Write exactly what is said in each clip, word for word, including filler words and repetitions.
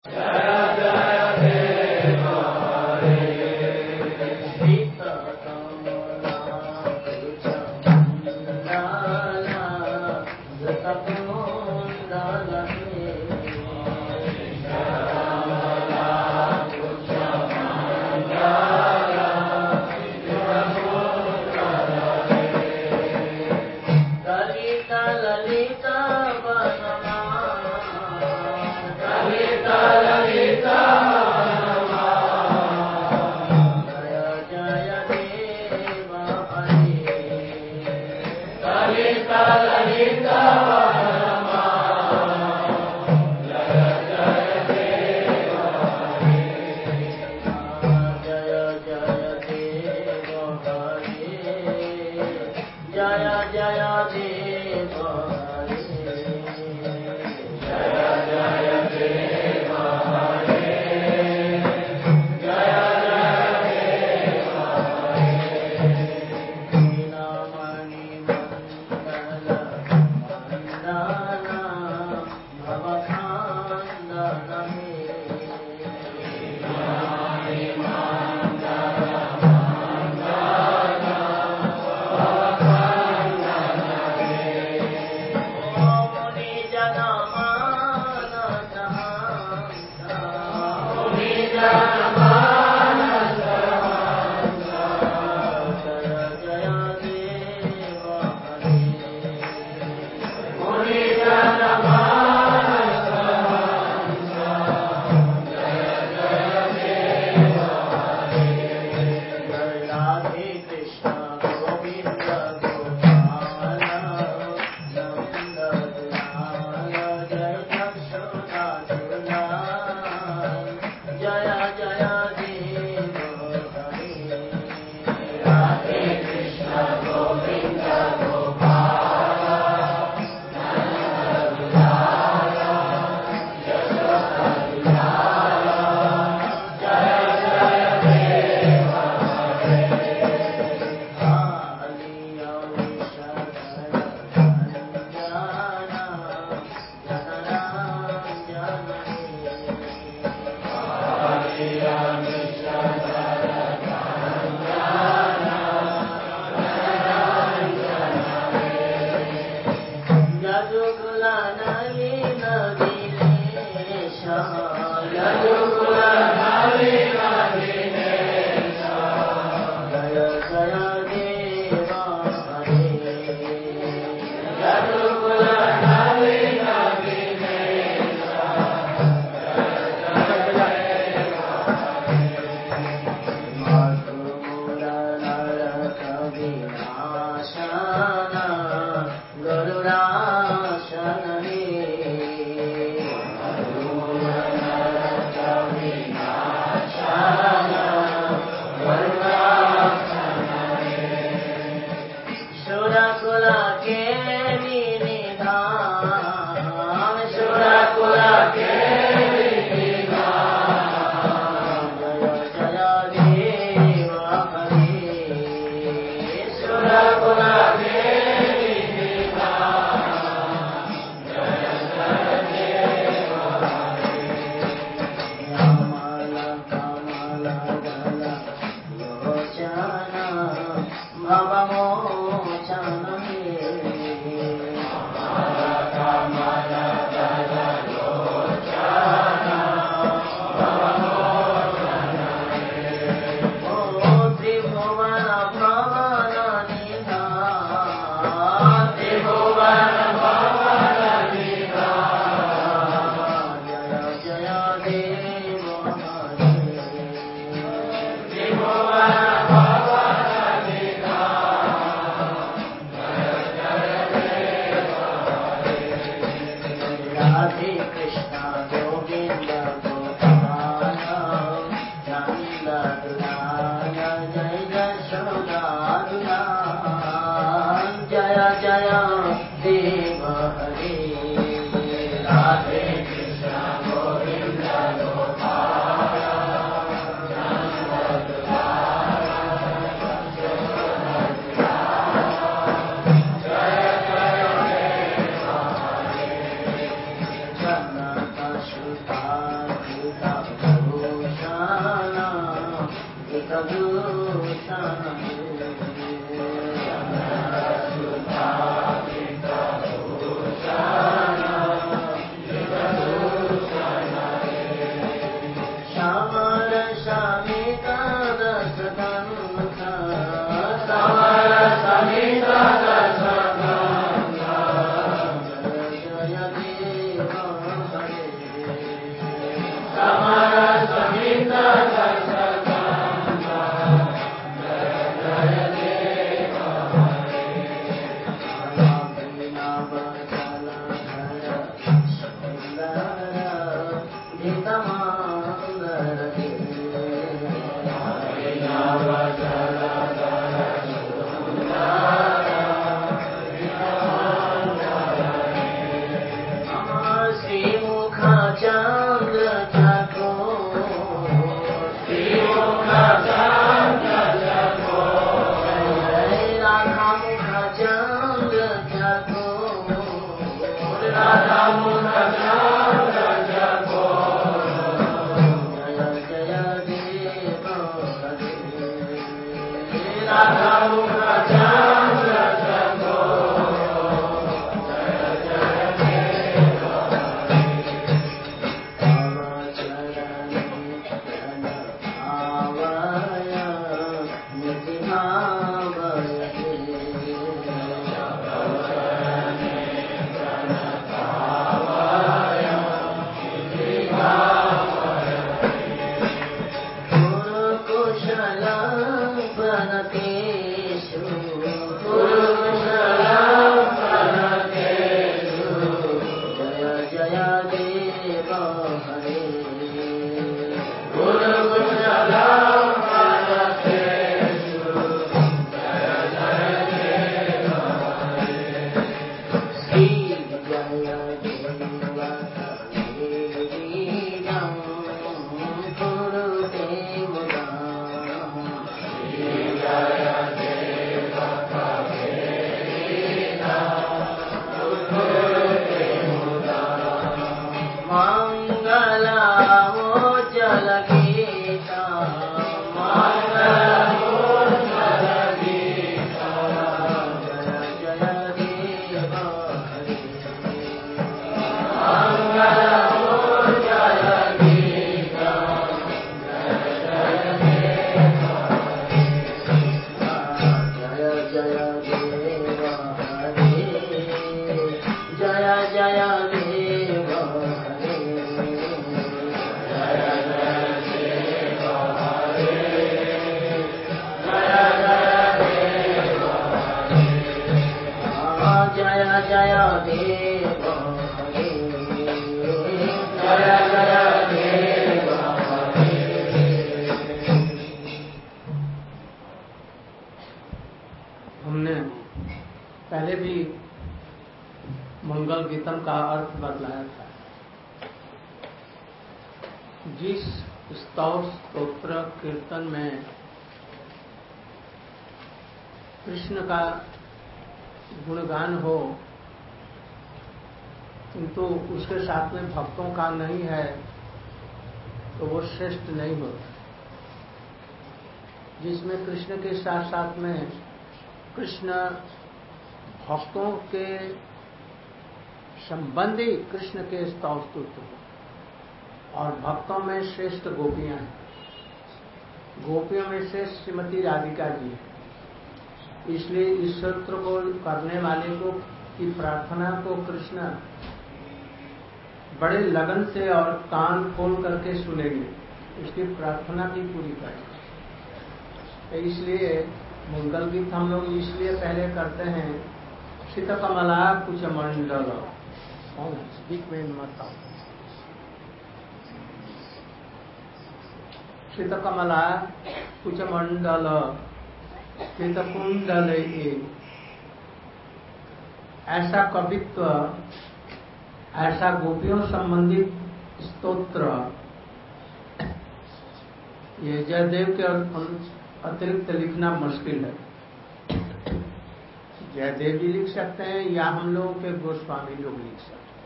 Radhe Krishna Govinda Govinda कीर्तन में कृष्ण का गुणगान हो किंतु उसके साथ में भक्तों का नहीं है तो वो श्रेष्ठ नहीं होता। जिसमें कृष्ण के साथ साथ में कृष्ण भक्तों के संबंधी कृष्ण के स्तव स्तुति और भक्तों में श्रेष्ठ गोपियां हैं। गोपियों में से श्रीमती राधिका जी है। इसलिए इस सूत्र को करने वाले को की प्रार्थना को कृष्ण बड़े लगन से और कान खोल करके सुनेंगे, उसकी प्रार्थना भी पूरी करेंगे। इसलिए मंगल गीत हम लोग इसलिए पहले करते हैं, शीत कमला कुछ मंडल बीच में मत शीत कमला कुछ मंडल शीत कुंडल, ऐसा कवित्व, ऐसा गोपियों संबंधित स्तोत्र ये जयदेव के अतिरिक्त लिखना मुश्किल है। जयदेव जी लिख सकते हैं या हम लोगों के गोस्वामी लोग लिख सकते हैं।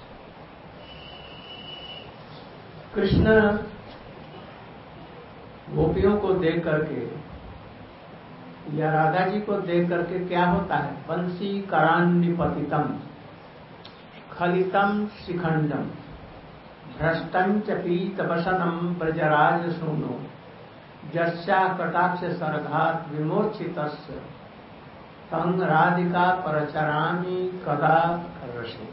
कृष्ण गोपियों को देख करके या राधा जी को देख करके क्या होता है? बंसी करान्निपतितम खलितम शिखंडम भ्रष्टं च पीतवसनम ब्रजराज सूनो जस्या कटाक्ष सरघात विमोचितस्य तं राधिका परचरामि कदा रसे।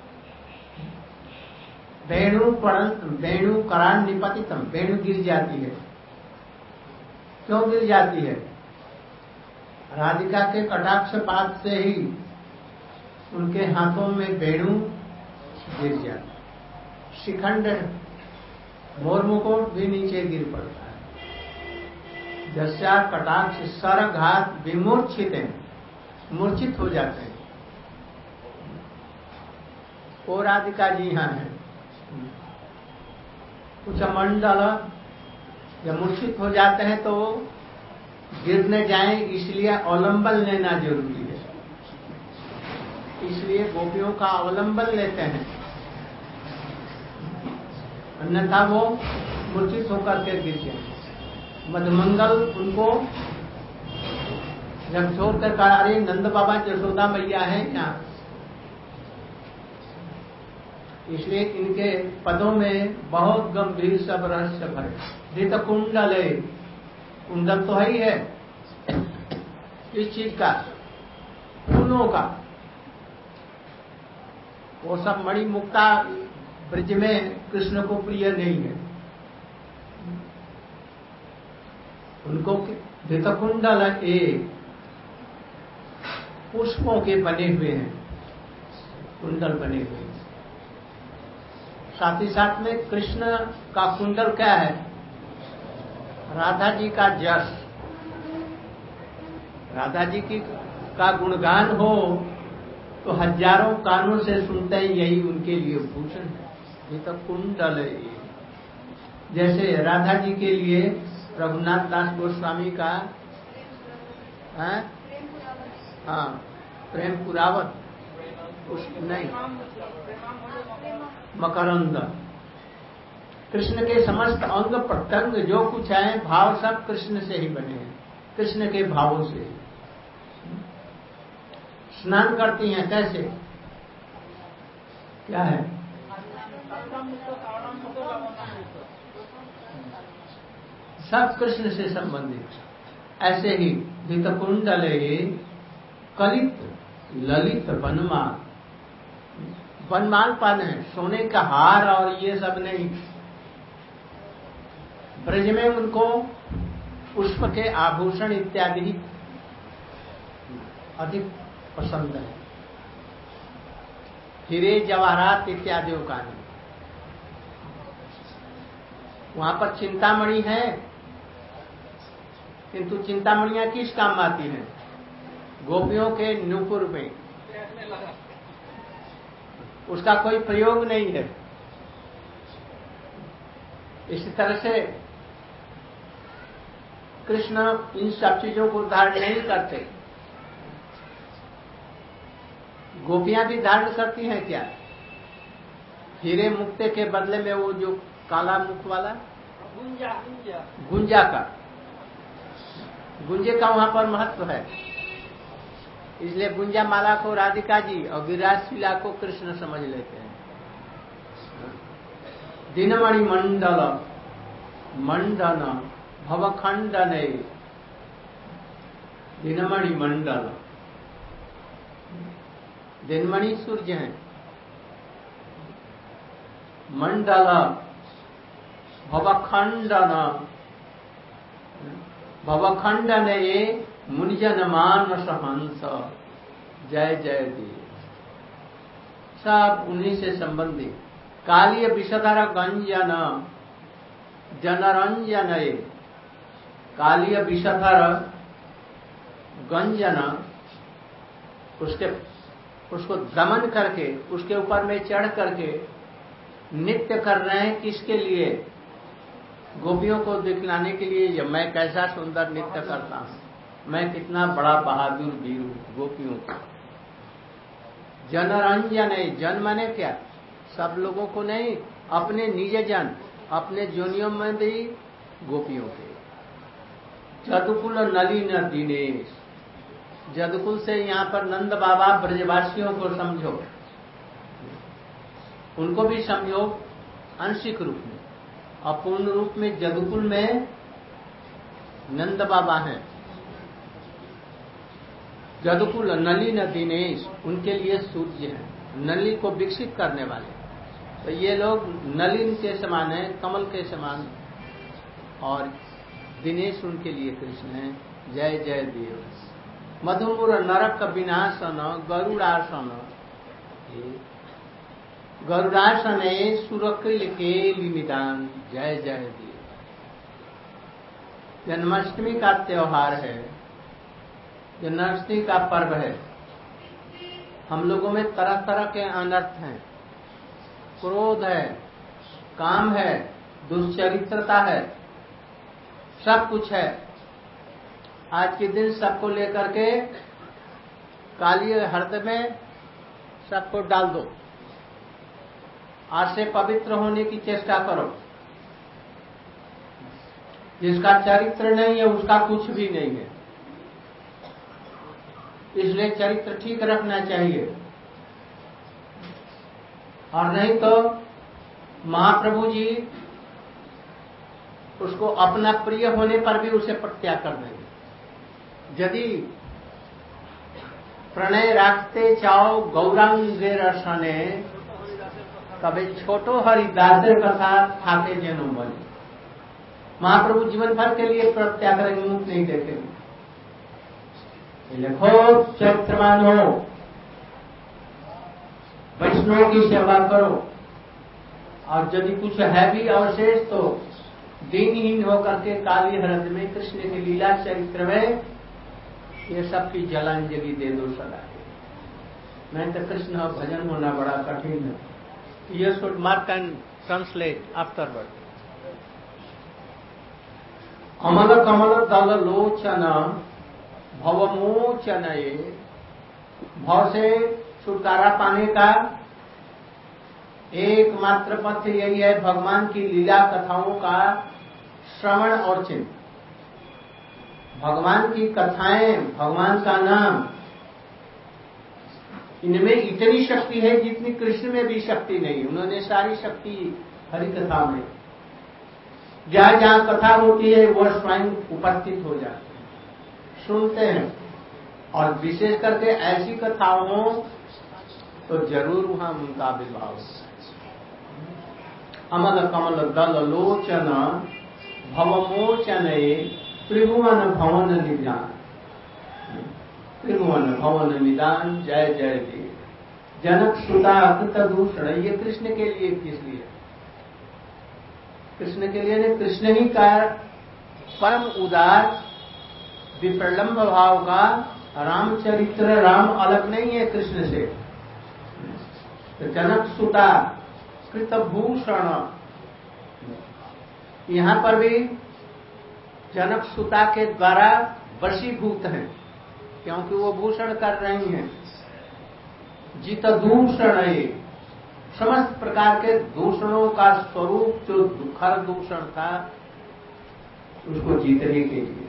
वेणु वेणु करान्निपतितम, वेणु गिर जाती है। क्यों गिर जाती है? राधिका के कटाक्ष पात से ही उनके हाथों में वेणु गिर जाता है। शिखंड मोरमुकुट भी नीचे गिर पड़ता है। जस्या कटाक्ष सरघात विमूर्छित है, मूर्छित हो जाते हैं। वो राधिका जी यहाँ है। कुछ मंडल जब मूर्छित हो जाते हैं तो गिरने जाएं, इसलिए अवलंबन लेना जरूरी है। इसलिए गोपियों का अवलंबन लेते हैं, अन्यथा वो मूर्छित होकर के गिर जाए। मधुमंगल उनको जब छोड़कर कहा, अरे नंद बाबा यशोदा मैया है यहाँ, इसलिए इनके पदों में बहुत गंभीर सब रहस्य भरे। धृत कुंडल है, कुंडल तो है ही है। किस चीज का? फूलों का। वो सब मणि मुक्ता ब्रज में कृष्ण को प्रिय नहीं है। उनको धृत कुंडल ए पुष्पों के बने हुए हैं, कुंडल बने हुए हैं। साथ ही साथ में कृष्ण का कुंडल क्या है? राधा जी का जस। राधा जी की का गुणगान हो तो हजारों कानों से सुनते हैं, यही उनके लिए भूषण है। ये तो कुंडल है। जैसे राधा जी के लिए रघुनाथ दास गोस्वामी का है? हाँ, प्रेम पुरावत उस नहीं मकरंद। कृष्ण के समस्त अंग प्रत्यंग जो कुछ है, भाव सब कृष्ण से ही बने हैं, कृष्ण के भावों से। स्नान करती हैं कैसे? क्या है? सब कृष्ण से संबंधित। ऐसे ही धृत कुंडले कलित ललित वनमाल, वनमाल पान है, सोने का हार और ये सब नहीं। ब्रज में उनको पुष्प के आभूषण इत्यादि अधिक पसंद है। हीरे जवाहरात इत्यादियों का नहीं। वहां पर चिंतामणि है, किंतु चिंतामणियां किस काम आती हैं? गोपियों के नुपुर में। उसका कोई प्रयोग नहीं है। इसी तरह से कृष्ण इन सब चीजों को धारण नहीं करते। गोपियां भी धारण करती हैं क्या? हीरे मुक्ते के बदले में वो जो काला मुख वाला गुंजा, गुंजा गुंजा का गुंजे का वहां पर महत्व है। इसलिए गुंजा माला को राधिका जी और विराजशीला को कृष्ण समझ लेते हैं। दिनमणि मंडल मंडन भवखंडन, दिनमणि मंडल। दिनमणि सूर्य हैं, मंडल भवखंडन, भवखंडन ये मुनिजन मानस हंस, जय जय देव। सब उन्हीं से संबंधित। कालीय विषधर गंजन जनरंजन, कालीय विषधर गंजन, उसके उसको दमन करके उसके ऊपर में चढ़ करके नृत्य कर रहे हैं। किसके लिए? गोपियों को दिखलाने के लिए, मैं कैसा सुंदर नृत्य करता हूं, मैं कितना बड़ा बहादुर वीर हूं। गोपियों को जनरंजन है। जन माने क्या? सब लोगों को नहीं, अपने निज जन, अपने जोनियों में भी गोपियों के। जदुकुल नलिन दिनेश। जदुकुल से यहाँ पर नंद बाबा ब्रजवासियों को समझो, उनको भी समझो आंशिक रूप में, और पूर्ण रूप में जदुकुल में नंद बाबा हैं। जदुकुल नलिन दिनेश, उनके लिए सूर्य है, नली को विकसित करने वाले। तो ये लोग नलिन के समान है, कमल के समान, और दिनेश उनके लिए कृष्ण है। जय जय देव। मधुमुर नरक विनाशन गरुड़ासन, गरुड़ासने सुरकिल के लिमिदान। जय जय देव। जन्माष्टमी का त्योहार है, जन्माष्टमी का पर्व है। हम लोगों में तरह तरह के अनर्थ हैं, क्रोध है, काम है, दुश्चरित्रता है, सब कुछ है। आज के दिन सबको लेकर के काली हृदय में सबको डाल दो, आज से पवित्र होने की चेष्टा करो। जिसका चरित्र नहीं है उसका कुछ भी नहीं है, इसलिए चरित्र ठीक रखना चाहिए। और नहीं तो महाप्रभु जी उसको अपना प्रिय होने पर भी उसे परित्याग कर देंगे। यदि प्रणय राखते चाओ गौरांगे रसने, कभी छोटो हरिदास कथा खाके जनो बने। महाप्रभु जीवन भर के लिए परित्याग करेंगे, मुख नहीं देखेंगे। लिखो चरित्रवान हो, वैष्णव की सेवा करो, और यदि कुछ है भी अवशेष तो दीनहीन होकर के काली हृदय में कृष्ण की लीला चरित्र में ये सब की जलांजलि दे दो सदा। नहीं तो कृष्ण भजन होना बड़ा कठिन है। You should mark and translate afterward. अमल कमल दल लोचन भवमोचन, भव से छुटकारा पाने का एकमात्र पथ यही है, भगवान की लीला कथाओं का श्रवण और चिंतन। भगवान की कथाएं, भगवान का नाम, इनमें इतनी शक्ति है जितनी कृष्ण में भी शक्ति नहीं। उन्होंने सारी शक्ति हरि कथा में, जहां जहां कथा होती है वो स्वयं उपस्थित हो जाते हैं, सुनते हैं। और विशेष करके ऐसी कथाओं हो तो जरूर वहां उनका आविर्भाव होता है। अमल कमल दल लोचन भवमोचन त्रिभुवन भवन निदान, त्रिभुवन भवन निदान। जय जय देव। जनक सुता कृत दूषण, ये कृष्ण के लिए किस लिए? कृष्ण के लिए ने कृष्ण ही का परम उदार विप्रलंब भाव का रामचरित्र, राम अलग नहीं है कृष्ण से। तो जनक सुता कृत भूषण, यहां पर भी जनक सुता के द्वारा वशीभूत हैं, क्योंकि वो भूषण कर रही हैं। जित दूषण, समस्त प्रकार के दूषणों का स्वरूप जो दुखर दूषण था उसको जीतने के लिए।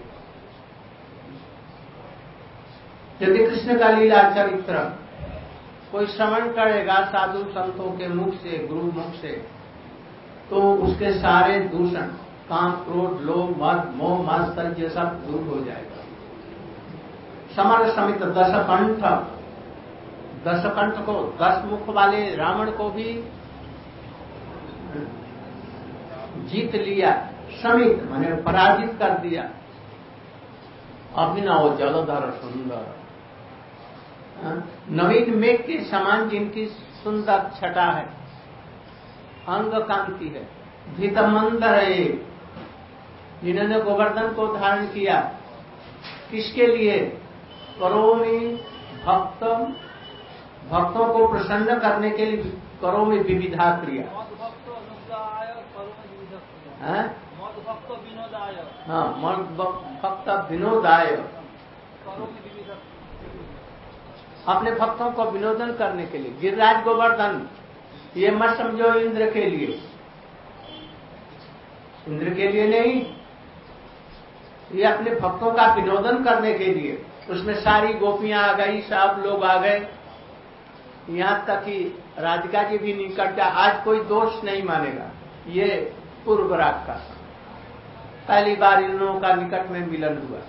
यदि कृष्ण का लीला चरित्र कोई श्रवण करेगा साधु संतों के मुख से, गुरु मुख से, तो उसके सारे दूषण, काम, क्रोध, लोभ, मद, मोह, मात्सर्य ये सब दूर हो जाएगा। समर समित दस कंठ, दस कंठ को, दस मुख वाले रावण को भी जीत लिया, समित माने पराजित कर दिया। अभिनव जलधर सुंदर, नवीन मेघ के समान जिनकी सुंदर छटा है, अंग कांति है। धीतमंदर, जिन्होंने गोवर्धन को धारण किया, किसके लिए? करोमि भक्त, भक्तों को प्रसन्न करने के लिए करो में विविधा क्रिया। हाँ, मद भक्त विनोदाय, अपने भक्तों को विनोदन करने के लिए। गिरिराज गोवर्धन, ये मत समझो इंद्र के लिए, इंद्र के लिए नहीं, ये अपने भक्तों का विनोदन करने के लिए, उसमें सारी गोपियां आ गई, सब लोग आ गए, यहां तक कि राधिका जी भी निकट का, आज कोई दोष नहीं मानेगा। ये पूर्व राग का पहली बार इन लोगों का निकट में मिलन हुआ।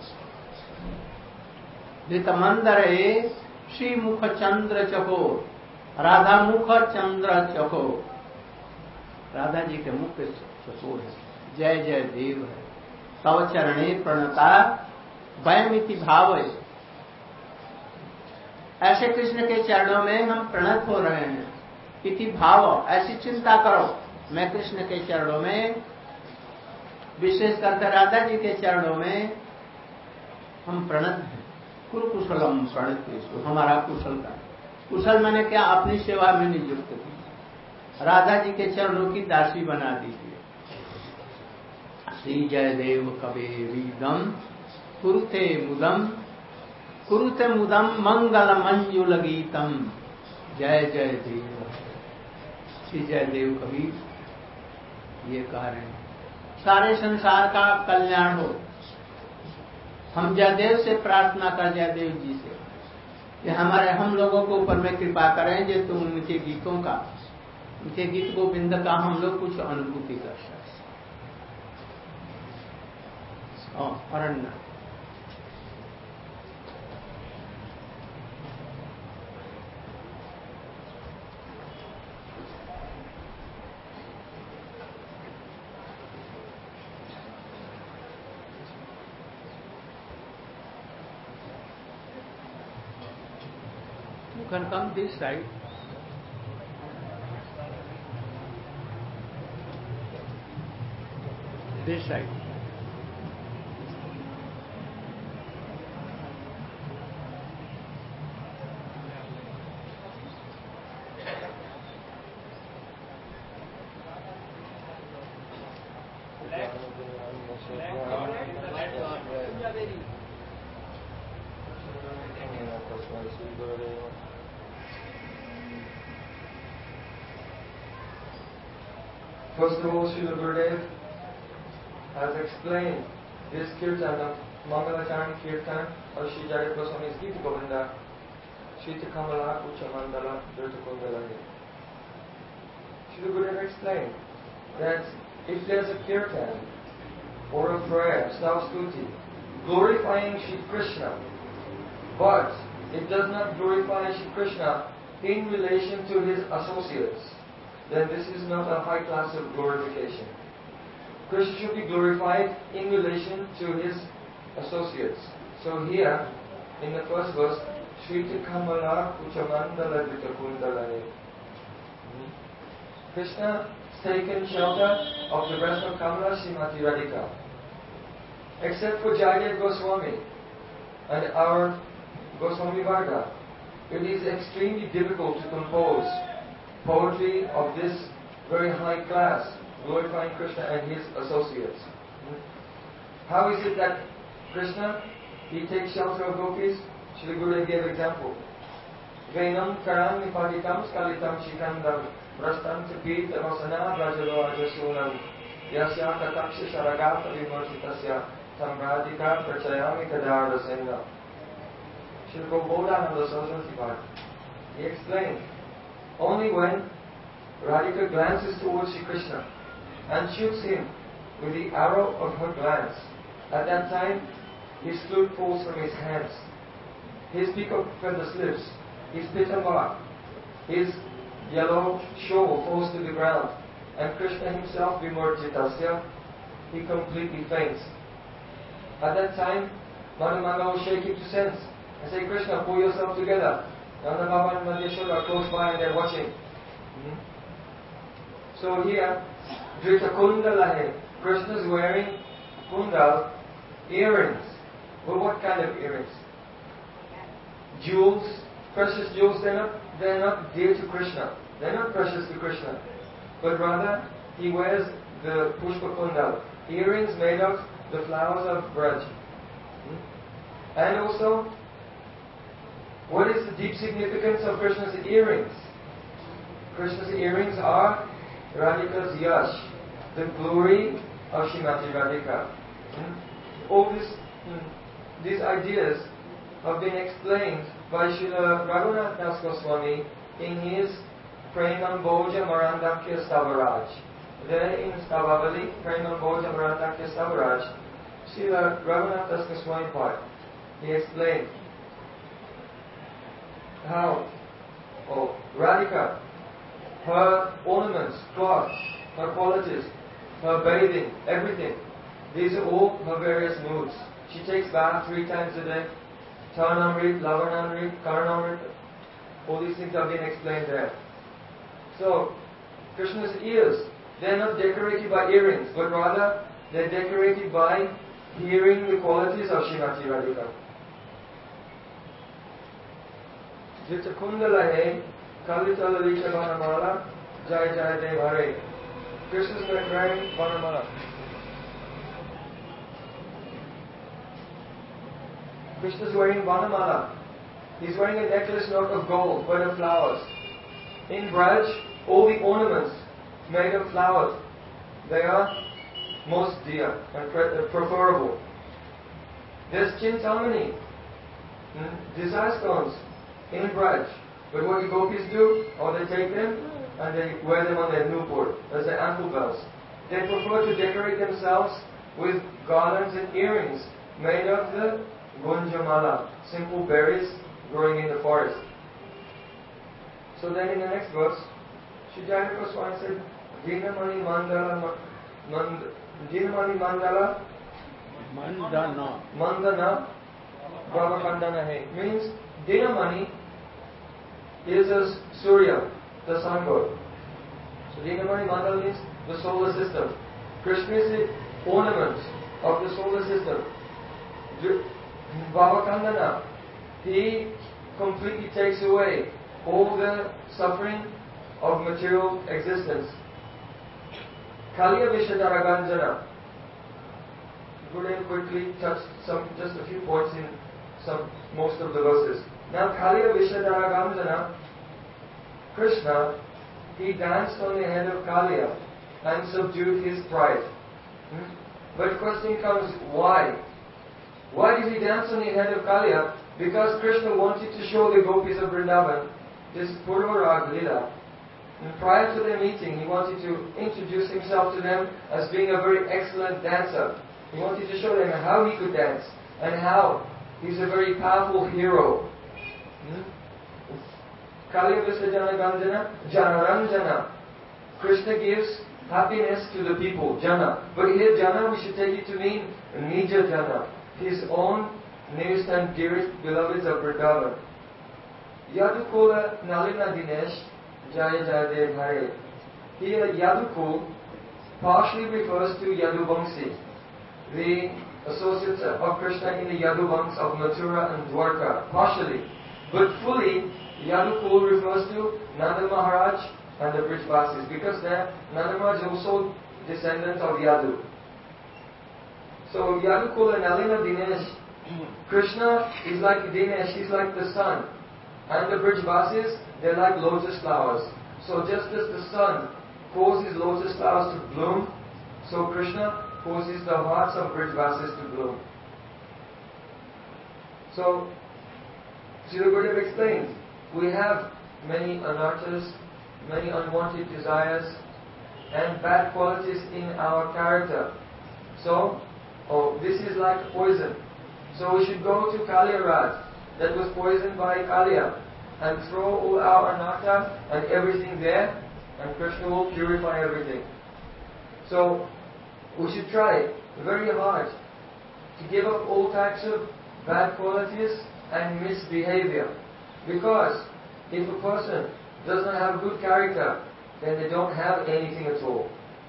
ऋतमंदरे श्री मुख चंद्र चकोर, राधा मुख चंद्र चकोर, राधा जी के मुख चकोर है, जय जय देव है। तव चरणे प्रणता वयमिति भाव है। ऐसे कृष्ण के चरणों में हम प्रणत हो रहे हैं, इति भाव, ऐसी चिंता करो, मैं कृष्ण के चरणों में, विशेष करके राधा जी के चरणों में हम प्रणत हैं। कुरु कुशलम प्रणत, हमारा कुशल का, कुशल मैंने क्या, अपनी सेवा में नियुक्त की, राधा जी के चरणों की दासी बना दीजिए। श्री जय देव कबीरीदम कुरुते मुदम, कुरुते मुदम मंगल मंजुल गीतम, जय जय देव। श्री जय देव कबीर ये कह रहे हैं, सारे संसार का कल्याण हो। हम जयदेव से प्रार्थना कर, जयदेव जी से, कि हमारे हम लोगों को ऊपर में कृपा करें, जो तुम उनके गीतों का, उनके गीत गोविंद का हम लोग कुछ अनुभूति कर सकें। अरण्य you can come this side. This side. First of all, Srila Gurudev has explained this kirtan of Mangalacharan Kirtan of Sri Jaya Goswami's Gita Govinda, Shrita Kamala Ucha Mandala Dhruta Kundala. Srila Gurudev explained that if there's a kirtan or a prayer, Stavstuti, glorifying Shri Krishna, but it does not glorify Shri Krishna in relation to his associates, then this is not a high class of glorification. Krishna should be glorified in relation to his associates. So here, in the first verse, Shrita Kamala Kuchamandala Vitakundalane. Krishna has taken shelter of the breast of Kamala Srimati Radhika. Except for Jaya Goswami and our Goswami Varga, it is extremely difficult to compose poetry of this very high class, glorifying Krishna and his associates. How is it that Krishna, he takes shelter of gopis? Shri Gurudev gave example. Venam karam nipadikam skalitam shikandam rastam tipita vasana brajalo ajasunam yasya kataksha sharagata vimurtitasya samradhika prachayami kadarasena. Shri Gopodhananda Saraswati Bharat, he explained, only when Radhika glances towards Shri Krishna and shoots him with the arrow of her glance, at that time his flute falls from his hands, his peacock feather slips, his pitamba, his yellow shawl falls to the ground, and Krishna himself, vimurjitasya, he completely faints. At that time, Madhamanga will shake him to sense and say, Krishna, pull yourself together. Nanda Baba and Madheshoda are close by and they're watching. Mm-hmm. So here, Drita Kundala, Krishna is wearing kundal, earrings. Well, what kind of earrings? Jewels, precious jewels. They're not, they're not dear to Krishna. They're not precious to Krishna. But rather, he wears the Pushpa Kundal, earrings made of the flowers of Braj. Mm-hmm. And also, what is the deep significance of Krishna's earrings? Krishna's earrings are Radhika's yash, the glory of Srimati Radhika. Hmm? all these, these ideas have been explained by Srila Raghunath Das Goswami in his Premamboja Marandakya Stavaraj. There in Stavavali, Premamboja Marandakya Stavaraj, Srila Raghunath Das Goswami Pad, he explained how oh, Radhika, her ornaments, cloth, her qualities, her bathing, everything, these are all her various moods. She takes bath three times a day. Tarnamrit, Lavanamrit, Karnamrit, all these things have been explained there. So, Krishna's ears, they're not decorated by earrings, but rather they're decorated by hearing the qualities of Srimati Radhika. Jita Kundala hai, Kalita Lalita Vanamala, Jai Jai Dev Hare. Krishna's wearing Vanamala. Krishna's wearing Vanamala. He's wearing a necklace not of gold, but of flowers. In Braj, all the ornaments made of flowers, they are most dear and pre- preferable. There's Chintamani, hmm, desire stones in Braj. But what the gopis do, or they take them and they wear them on their nupur, as their ankle bells. They prefer to decorate themselves with garlands and earrings made of the Gunjamala, simple berries growing in the forest. So then in the next verse, Sri Jayadeva Goswami said, Dinamani Mandala Mand, Dinamani Mandala Mandana. Mandana Bhavakandana Hai. Means Dinamani is a Surya, the sun god. So Dinamani Mandala means the solar system. Krishna is the ornament of the solar system. Bhavakandana, he completely takes away all the suffering of material existence. Kaliya Vishadara Ganjana. Gurudev quickly touched some, just a few points in some, most of the verses. Now Kaliya Vishadara Ganjana, Krishna, he danced on the head of Kaliya and subdued his pride. Hmm? But question comes, why? Why did he dance on the head of Kaliya? Because Krishna wanted to show the gopis of Vrindavan this Purva Rag Lila. And prior to their meeting, he wanted to introduce himself to them as being a very excellent dancer. He wanted to show them how he could dance and how he's a very powerful hero. Hmm? Kaliya Visajana Ganjana, Janaranjana. Krishna gives happiness to the people, Jana. But here Jana, we should take it to mean Nija Jana, his own nearest and dearest beloveds of Vrindavan. Yadukula Nalina Dinesh, Jaya Jaya Dev Hare. Here Yadukul partially refers to Yaduvamsi, the associates of Krishna in the Yaduvams of Mathura and Dwarka, partially. But fully, Yadukul refers to Nanda Maharaj and the Brijvasis, because there Nanda Maharaj is also descendant of Yadu. So Yadukul and Nalina Dinesh, Krishna is like Dinesh, he's like the sun. And the Brijvasis, they're like lotus flowers. So just as the sun causes lotus flowers to bloom, so Krishna causes the hearts of Brijvasis to bloom. So, Srila Gurudev explains, we have many anarthas, many unwanted desires, and bad qualities in our character. So, oh, this is like poison. So we should go to Kaliya Raj, that was poisoned by Kaliya, and throw all our anartha and everything there, and Krishna will purify everything. So we should try very hard to give up all types of bad qualities and misbehavior. Because if a person does not have good character, then they don't have anything at all.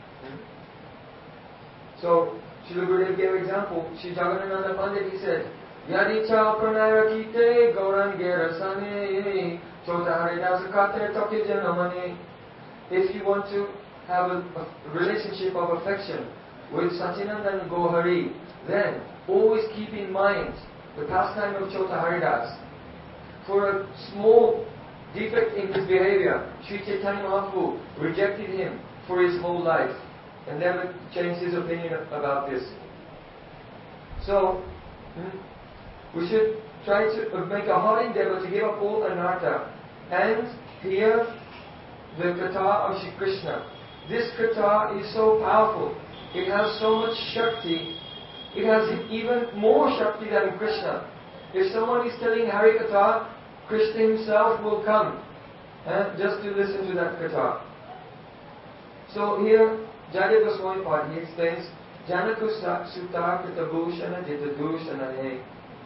So Srila Gurudev gave example. Sri Jagannananda Pandit, he said, Yadi cha pranayakite gaurangera sane chota haridasa kate toke janamane. If you want to have a, a relationship of affection with Sachinandan Gohari, then always keep in mind the pastime of Chota Haridas. For a small defect in his behavior, Sri Chaitanya Mahaprabhu rejected him for his whole life and never changed his opinion about this. So, hmm, we should try to make a hard endeavor to give up all anartha and hear the Katha of Shri Krishna. This Katha is so powerful. It has so much Shakti. It has even more Shakti than Krishna. If someone is telling Hari Katha, Krishna himself will come eh, just to listen to that Katha. So here, Jaya Goswami Pad, he explains, Janaka Sutta Krita Bhushana Jita Dushana He.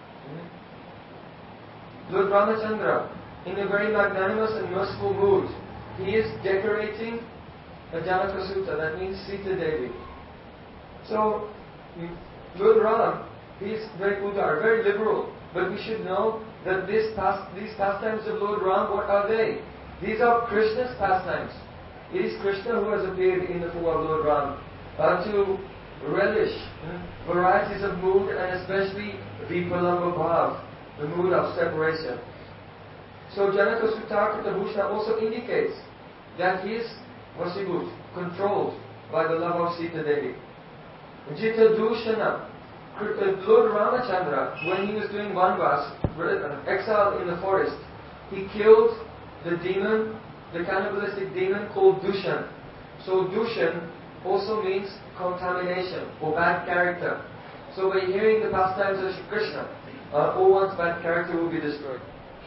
Lord Ramachandra, in a very magnanimous and merciful mood, he is decorating a Janaka Sutta, that means Sita Devi. So, Lord Ram, he is very udar, very liberal, but we should know that this past, these pastimes of Lord Ram, what are they? These are Krishna's pastimes. It is Krishna who has appeared in the form of Lord Ram uh, to relish hmm, varieties of mood, and especially Vipalamba Bhav, the mood of separation. So Janaka Sutta Krita Bhushana also indicates that he is vasibhut, controlled by the love of Sita Devi. Jita Dushana, Lord Ramachandra, when he was doing Vanvas, exile in the forest, he killed the demon, the cannibalistic demon called Dushan. So Dushan also means contamination or bad character. So by hearing the pastimes of Shri Krishna, uh, all one's bad character will be destroyed.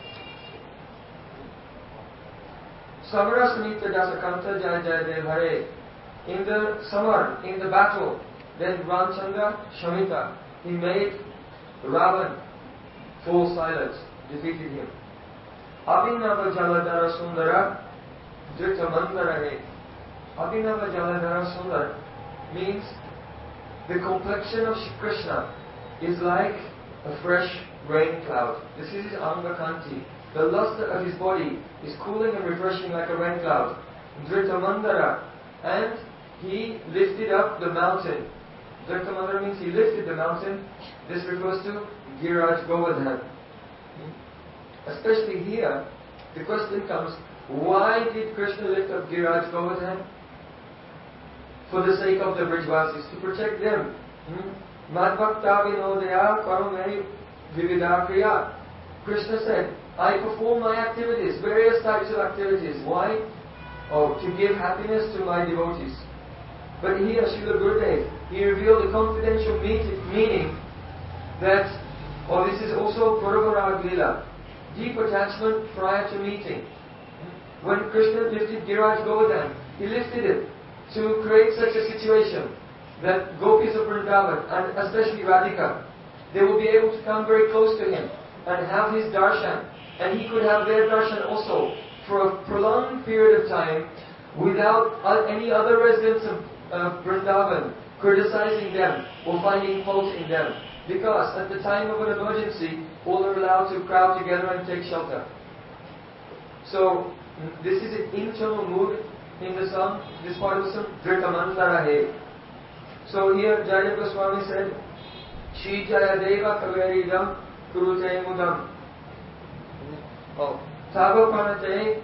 Samara Sunita Dasakanta Jaya Jaya Dev Hare. In the Samar, in the battle, then Ramchandra Shamita, he made Ravan fall silent, defeated him. Abhinava Jaladhara Sundara Drita Mandara. Abhinava Jaladhara Sundar means the complexion of Shri Krishna is like a fresh rain cloud. This is his Anga Kanti. The luster of his body is cooling and refreshing like a rain cloud. Drita Mandara. And he lifted up the mountain. Drita Mandara means he lifted the mountain. This refers to Giriraj Govardhan. Especially here, the question comes, why did Krishna lift up Giriraj Govardhan? For the sake of the Brijvasis, to protect them. Madbhakta vinodaya karame vividha kriya. Krishna said, I perform my activities, various types of activities. Why? Oh, to give happiness to my devotees. But here, Srila Gurudev, he revealed a confidential meaning that, oh, this is also Puravarag Lila, deep attachment prior to meeting. When Krishna lifted Giriraj Govardhan, he lifted it to create such a situation that gopis of Vrindavan, and especially Radhika, they will be able to come very close to him and have his darshan, and he could have their darshan also for a prolonged period of time without any other residents of uh, Vrindavan criticizing them or finding fault in them, because at the time of an emergency all are allowed to crowd together and take shelter. So this is an internal mood in the song, this part of the song, Drita Mandara He. So here Jaya Goswami said, Shri Jaya Deva Kaveridam Kurute Mudam. Oh, Tava Panate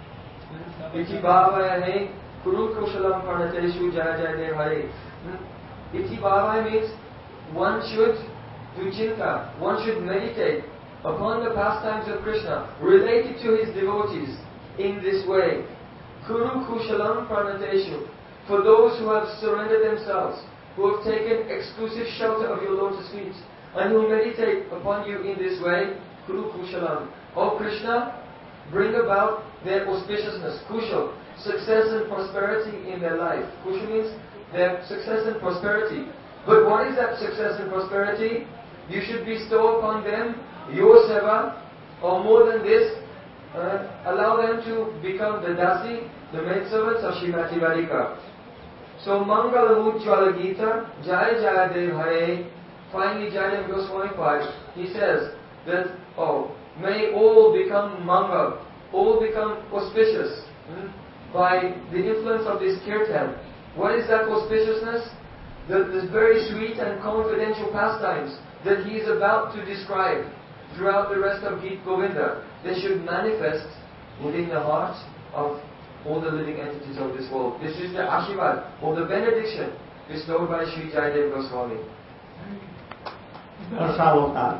Iti Bhavaya He Kuru Kushalam Panate Shri Jaya Jaya Deva Hare. Iti Bhavaya means one should do chinta, one should meditate upon the pastimes of Krishna related to his devotees in this way. Kuru Kushalam Pranateshu. For those who have surrendered themselves, who have taken exclusive shelter of your lotus feet, and who meditate upon you in this way, Kuru Kushalam. O Krishna, bring about their auspiciousness, Kushal, success and prosperity in their life. Kushal means their success and prosperity. But what is that success and prosperity? You should bestow upon them your seva, or more than this, uh, allow them to become the dasi, the maidservants of Srimati Radhika. So Mangala Mujjwala Gita, Jaya Jaya Dev Hare. Finally, Jaya Goswami Pad, he says that, oh, may all become Mangal, all become auspicious hmm, by the influence of this kirtan. What is that auspiciousness? The, this very sweet and confidential pastimes that he is about to describe throughout the rest of Gita Govinda, they should manifest within the heart of all the living entities of this world. This is the Ashirvad or the benediction bestowed by Sri Jayadev Goswami. Dashavatar.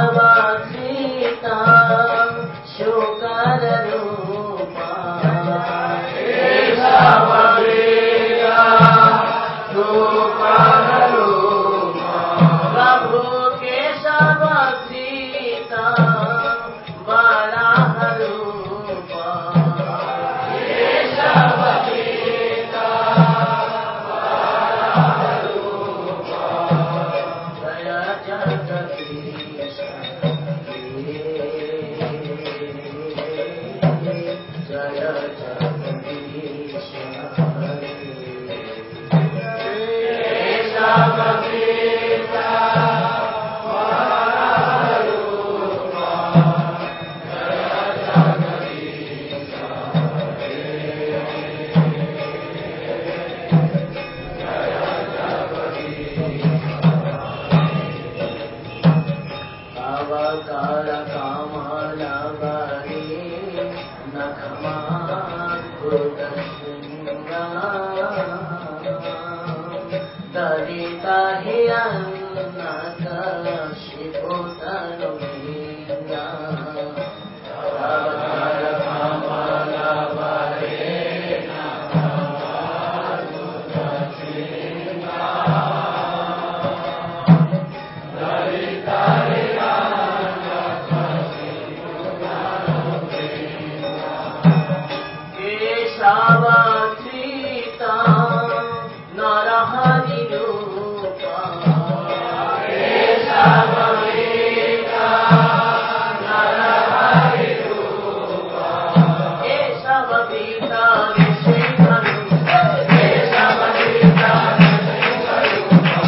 शोकर रूपा Savakara Kamalabari Nakhamar Kudasvinga Dalita Hiyanaka Shivotanuminga Savakara Kamalabari Nakhamar Kudasvinga Dalita Kesavakrita Narahari Rupa Kesavakrita Narahari Rupa Kesavakrita Nishika Rupa Kesavakrita Nishika Rupa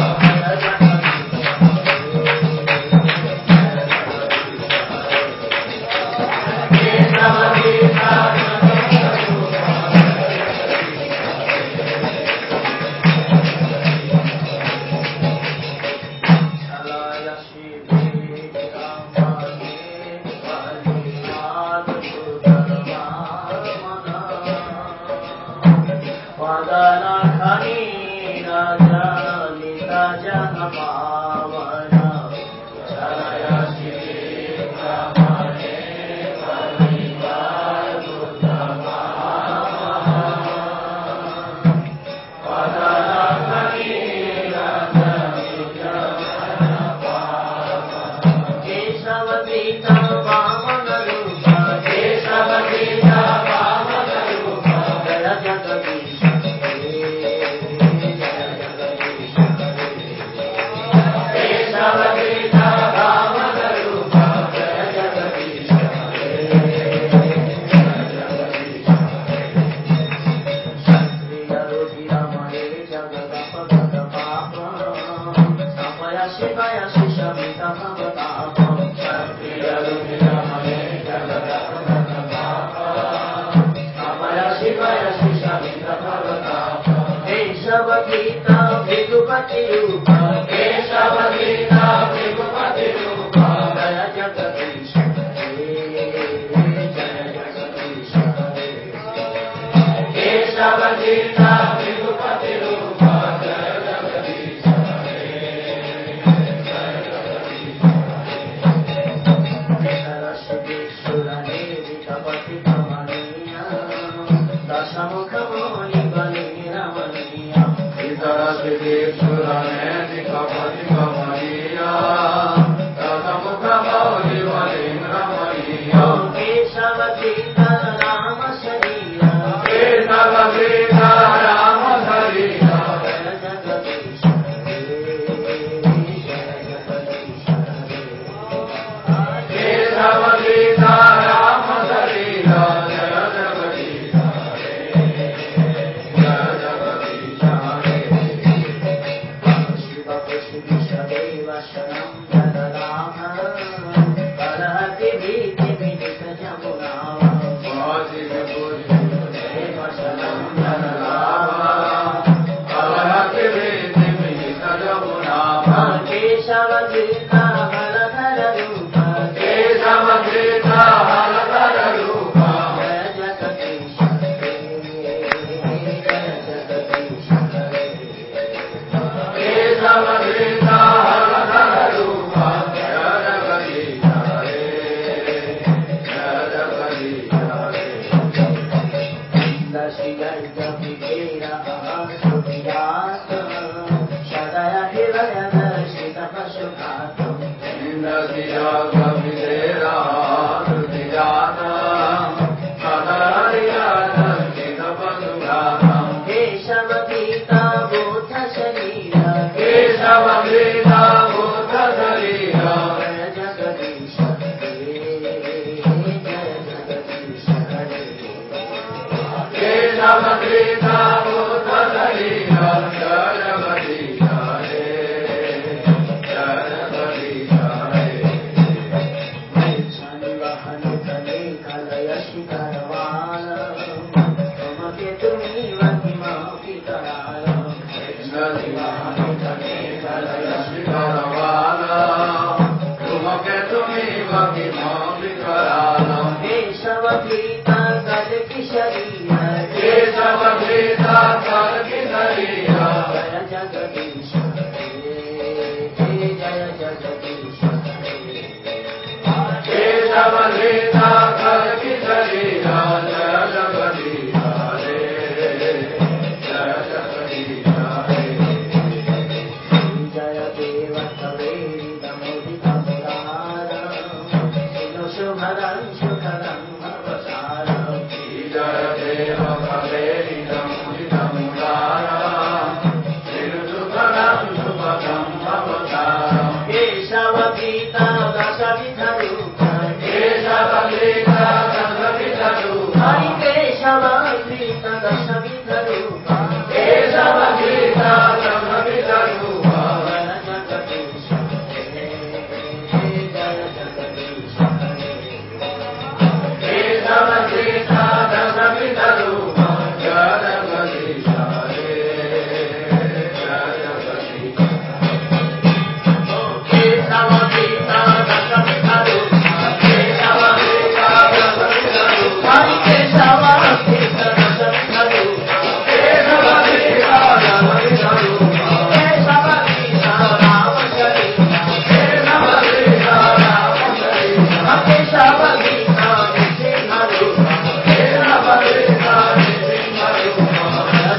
Kesavakrita Keshavagita Vigupati Rupa Keshavagita Vigupati Rupa Jaya Jagadisha Jaya Jagadisha Keshavagita Vigupati Rupa Jaya Jagadisha Sarashveshwara Nikapati Kamaniya Dashamukhamani Bali Ramaniya Sarashveshwara केशवमेव किमविकरालम् केशवभीता कल्किशरीर केशवभीता कल्किशरीर जय जगदीश जय जगदीश केशवभीता कल्किशरीर जय जगदीश हरे जय जगदीश हरे जय देव शुभरं शुभरं भवसारं जय देव कलेरिदं मुदितमुदारं श्रीशुभरं शुभदं भवसारं केशवभीता दशविधरूपं केशवभीता दशविधरूपं हरि केशवभीता दशविधरूपं केशवभीता दशविधरूपं जगदीश केशवभीता दशविधरूपं जय जगदीश हरे जय जगदीश केशवभीता दशविधरूपं केशवभीता दशविधरूपं हरि केशवभीता दशविधरूपं केशवभीता दशविधरूपं केशवभीता रामचरितं केशवभीता रामचरितं केशवभीता नृसिंहरूपं केशवभीता नृसिंहरूपं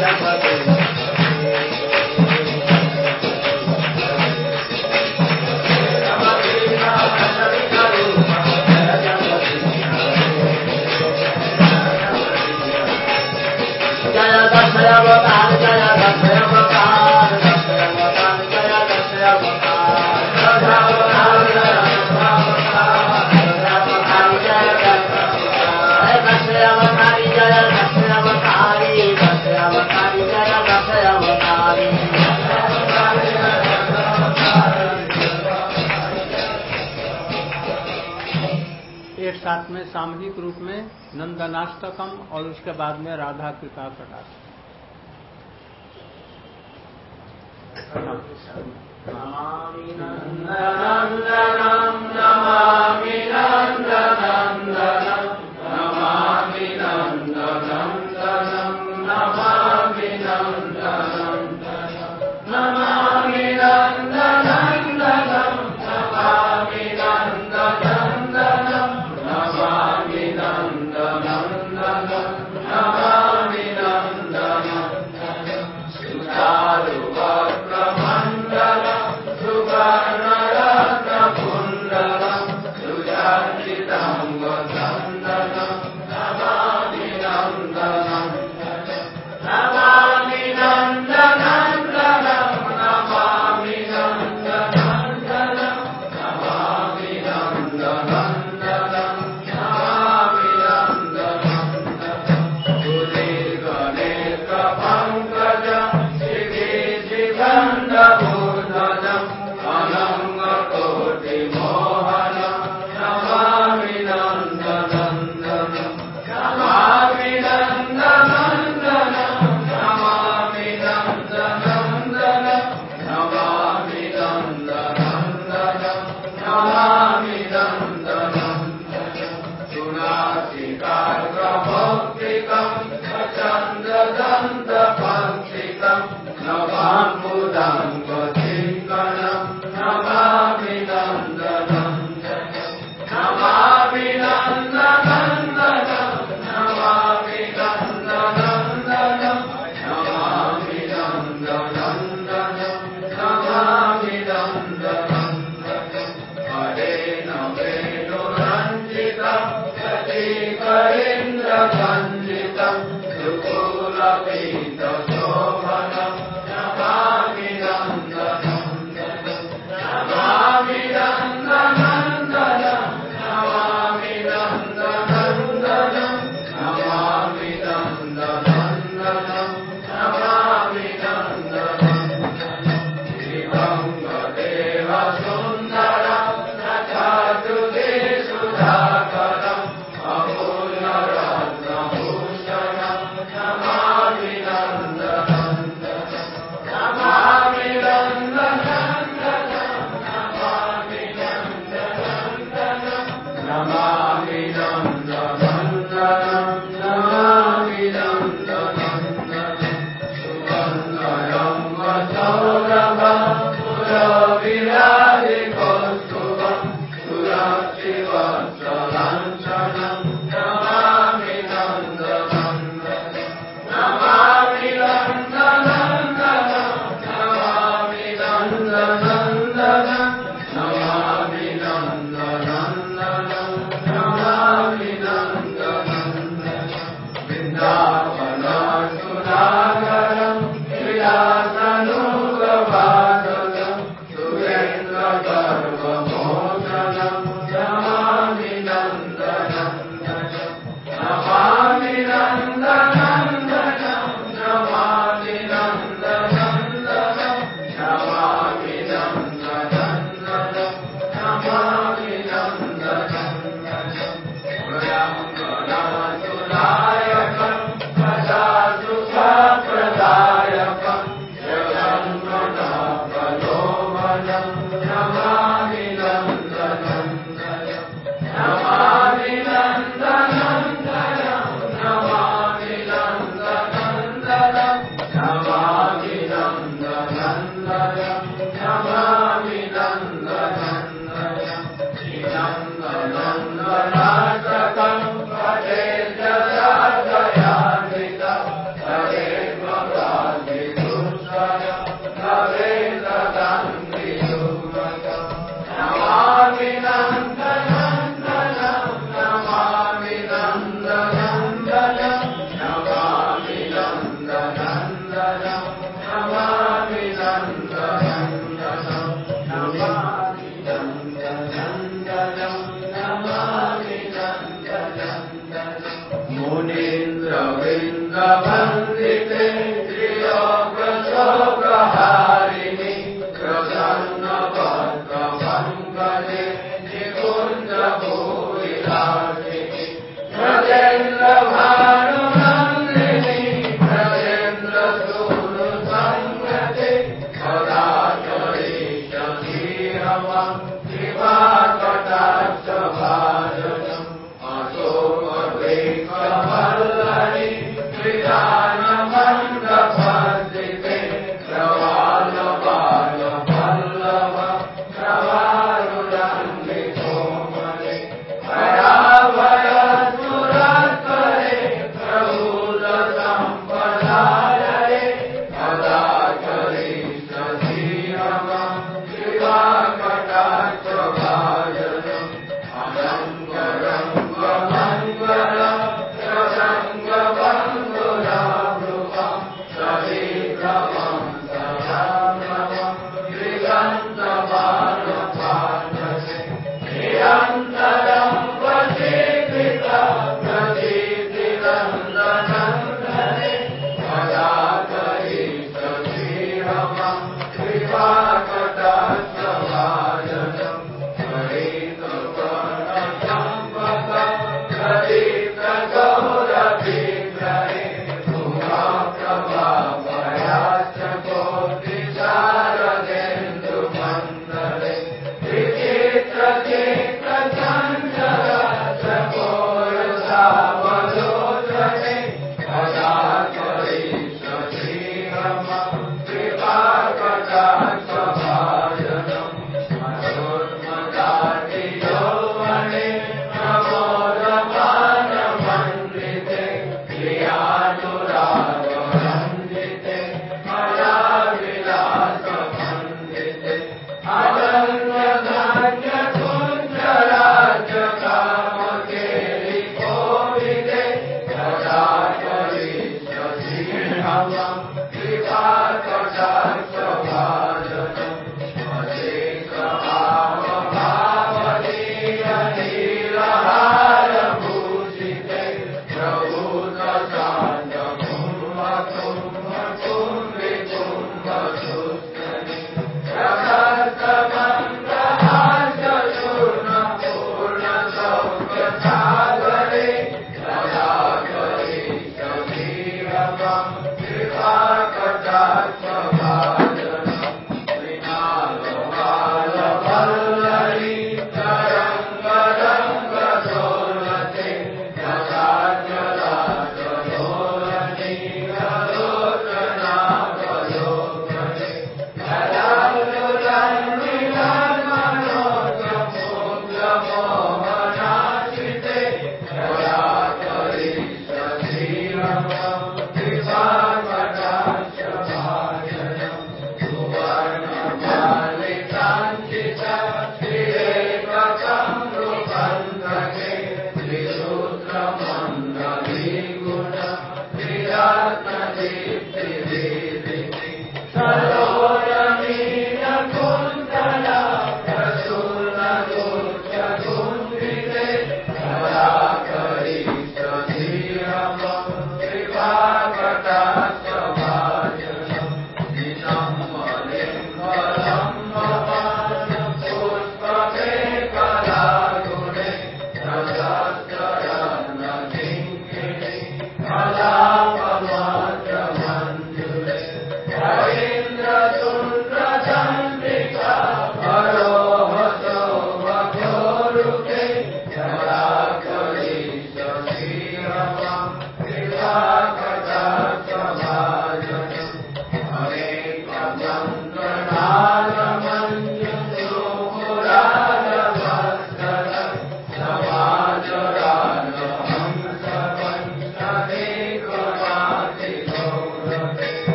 केशवभीता दशविधरूपं जय जगदीश जय दशरवतार जय दशरवतार दशरवतार जय दशरवतार दशरवतार जय दशरवतार जय दशरवतारी जय दशरवतारी दशरवतारी जय दशरवतारी एक साथ में सामूहिक रूप में नंदनाष्टकम और उसके बाद में राधा कृपा प्रकाश। Namami नंदनंदनं Namami नंदनंदनं Namami नंदनंदनं Namami नंदनंदनं Namami नंदनंदनं Namami नंदनंदनं Namami नंदनंदनं Namami नंदनंदनं सुचारुवक्रमण्डलं सुवर्णरत्नकुण्डलं Namami Nandanandanam, Namami Nandanandanam, Sugandhayam Vasaurabham, Suraviradikostubham, Surapsivasalansanam, Namami Nandanandanam, Namami Nandanandanam, Namami Nandanandanam, Namami Nandanandanam, Namami Nandanandanam, Vrindavana Sunagaram, Vilasanugavadagam, Surendra Garbhamodanam, Namami Nandanandanam, Namami Nandanandanam, Namami Nandanandanam, Namami Nandanandanam, Namami Nandanandanam, Prayangana Sunayakam, Pradasukha-pradayakam, Jagannana Pralomanam, Namami Nandanandanam, Namami Nandanandanam, Namami Nandanandanam, Namami Nandanandanam, Namami Nandanandanam, Nandanandanasakam, Padejayadayanitam, Sarevavadikusaram, Navedadandisumatam, Namami Nandanandanam, Namami Nandanandanam, Namami Nandanandanam, Namami Nandanandanam, Namami Nandanandanam, Namami Nandanandanam, Munindra Vrindavandite, Triyoga Soga Harini, Prasanna Bhadra Pankade, Nikunja Bhuvilashini, Rajendra Bhanu Nandini, Rajendra Suru Sangate, Kadachari Shakirama, Trivakataksha Bhajanam, Asoka Vekha Vallari, Vidana Mandapasite, Pravala Bala Pallava, Pravarulangi Somane, Ayava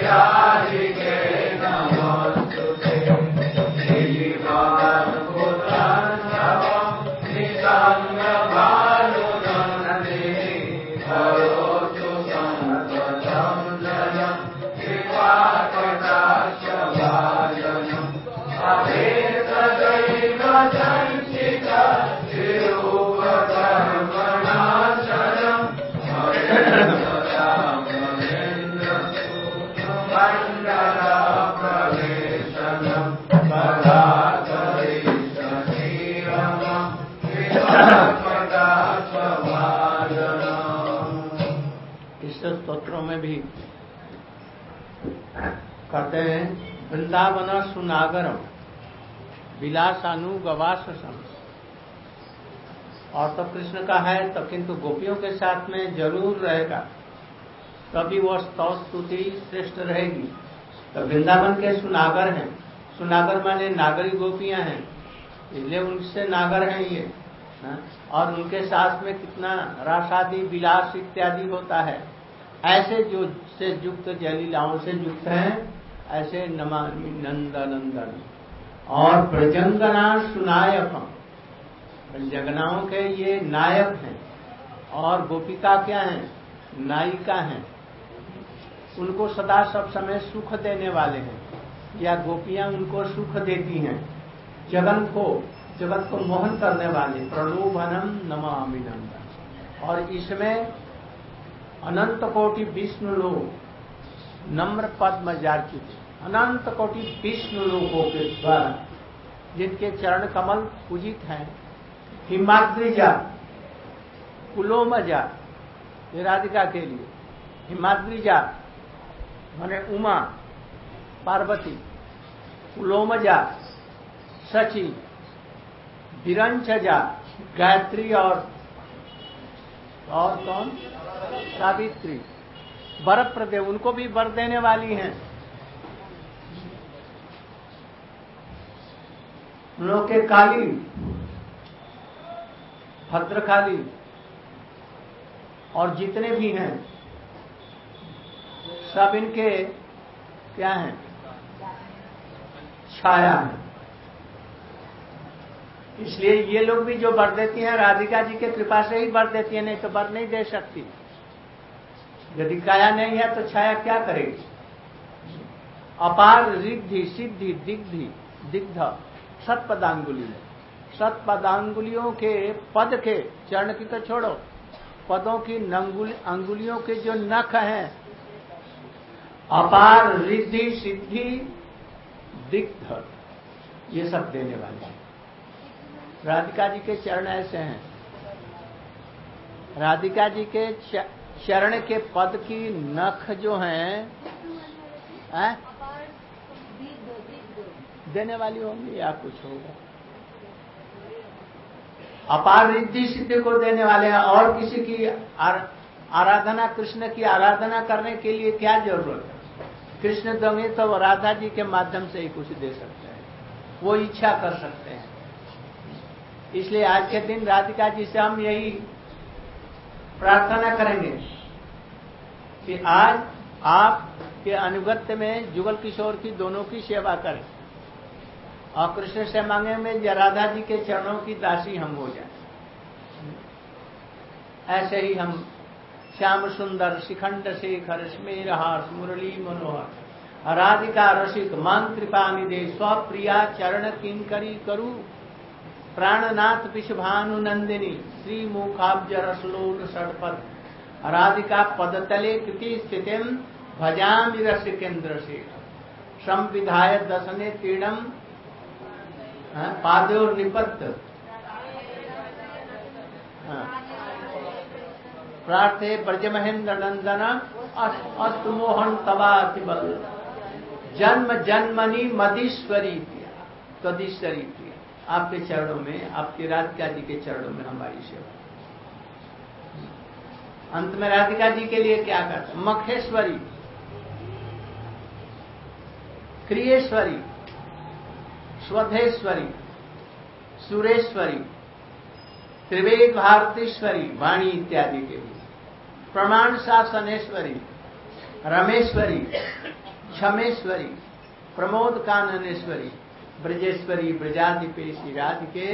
राधिके नमोस्तुते श्रीवासुदेवं निसंगभानुनन्दिनी करोतु संपदं जयं कृपाकटाक्षभाजनम् अभेददैव सञ्चिता तिरुपकर्मणाशनम् मण्डलप्रवेशनम् कदाकरीशनीरमम् कृपाकटाक्षभाजनम्। इस स्तोत्रों में भी कहते हैं वृंदावन सुनागरम विलासानुगवासम। और तो कृष्ण का है तो किंतु गोपियों के साथ में जरूर रहेगा, तभी वह स्तव स्तुति श्रेष्ठ रहेगी। तो वृंदावन के सुनागर हैं, सुनागर माने नागरी गोपियां हैं, इसलिए उनसे नागर हैं ये। और उनके साथ में कितना रासादि विलास इत्यादि होता है। ऐसे जो से युक्त जलीलाओं से युक्त हैं, ऐसे नमामि नंदनंदन। और प्रजंगना सुनायकम, प्रजंगनाओं के ये नायक हैं। और गोपिका क्या हैं? नायिका हैं। उनको सदा सब समय सुख देने वाले हैं, या गोपियां उनको सुख देती हैं। जगन को जगत को मोहन करने वाले प्रलोभनम नमामि नंदन। और इसमें अनंत कोटि विष्णु लोग नम्र पद्म जार्चित, अनंत कोटि विष्णु लोगों के द्वारा जिनके चरण कमल पूजित हैं। हिमाद्रिजा कुलोमजा, ये राधिका के लिए हिमाद्रिजा माने उमा पार्वती, कुलोमजा सची, विरंचजा गायत्री और और कौन? सावित्री। वर प्रदे, उनको भी वर देने वाली हैं। उन लोग के काली, भद्रकाली और जितने भी हैं सब इनके क्या हैं? छाया है। इसलिए ये लोग भी जो वर देती हैं राधिका जी के कृपा से ही वर देती है, नहीं तो वर नहीं दे सकती। यदि काया नहीं है तो छाया क्या करेगी? अपार रिद्धि सिद्धि दिग्धि दिग्ध सतपदांगुली, सतपदांगुलियों के पद के, चरण की तो छोड़ो, पदों की अंगुलियों के जो नख हैं, अपार रिद्धि सिद्धि दिग्ध, ये सब देने वाले हैं। राधिका जी के चरण ऐसे हैं। राधिका जी के चरण के पद की नख जो हैं, है? देने वाली होंगी या कुछ होगा। अपार रिद्धि सिद्धि को देने वाले हैं। और किसी की आराधना, कृष्ण की आराधना करने के लिए क्या जरूरत है? कृष्ण दोगे तो राधा जी के माध्यम से ही कुछ दे सकते हैं, वो इच्छा कर सकते हैं। इसलिए आज के दिन राधिका जी से हम यही प्रार्थना करेंगे कि आज आप के अनुगत्य में जुगल किशोर की दोनों की सेवा करें, और कृष्ण से मांगे में राधा जी के चरणों की दासी हम हो जाए। ऐसे ही हम श्याम सुंदर शिखंड शेखर स्मेरहास मुरली मनोहर राधिका रसिक मान कृपा निधे स्वप्रिया चरण किंकरी करु प्राणनाथ विषभानु नंदिनी श्री मुखाब्ज रसलोट षटपथ राधिका पदतले कृति स्थितिम भजामि रसिकेन्द्र से संविधाय दशने तीर्णम पादोर निपत्त प्रार्थे ब्रजमहेंद्र नंदन अस्तु मोहन तवातिबल जन्म जन्मनि मदीश्वरी प्रिया तदीश्वरी प्रिया। आपके चरणों में, आपके राधिका जी के चरणों में हमारी सेवा। अंत में राधिका जी के लिए क्या करते? मखेश्वरी, क्रियेश्वरी, स्वधेश्वरी, सुरेश्वरी, त्रिवेद भारतीश्वरी, वाणी इत्यादि के लिए प्रमाण शासनेश्वरी, रमेश्वरी, क्षमेश्वरी, प्रमोद काननेश्वरी, ब्रजेश्वरी, ब्रजाधिपेशी राधिके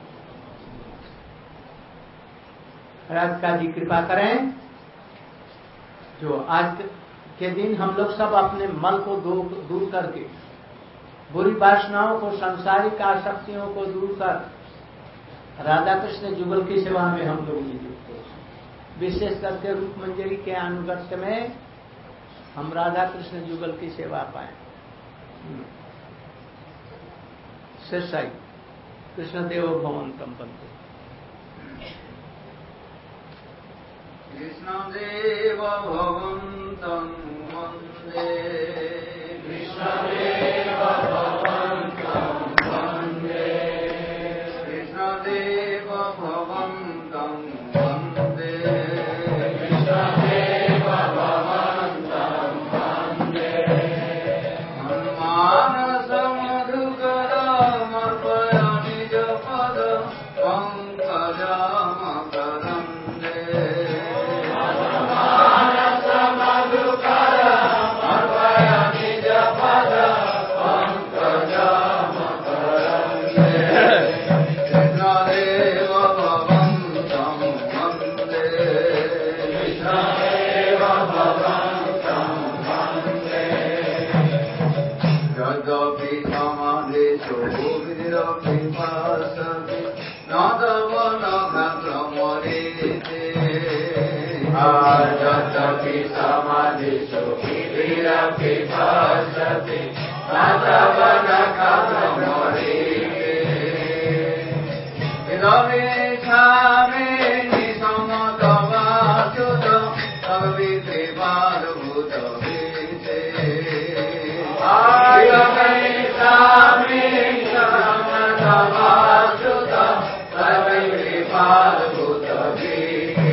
राधिका जी कृपा करें। जो आज के दिन हम लोग सब अपने मल को दूर करके, बुरी वासनाओं को, सांसारिक आसक्तियों को दूर कर राधा कृष्ण जुगल की सेवा में हम लोग नियुक्त हो। विशेष करके रूप मंजरी के अनुगत्य में हम राधा कृष्ण जुगल की सेवा पाए। शेषाई कृष्णदेव भवंतम बंदे। कृष्णदेव भवन्तं वन्दे कृष्णदेव भवन्तं वन्दे कृष्णदेव भवन्तं वन्दे कृष्णदेव भवन्तं वन्दे हनुमानसमधुकरमर्पय निजपद पङ्कजमकरन्दे यद्यपि समाधिषु विरपिभासते न तव नखमोरेते इदमेषामे निसमतवाच्युत सर्वविकृपाद्भुतवीते इदमेषामे निसमतवाच्युत सर्वविकृपाद्भुतवीते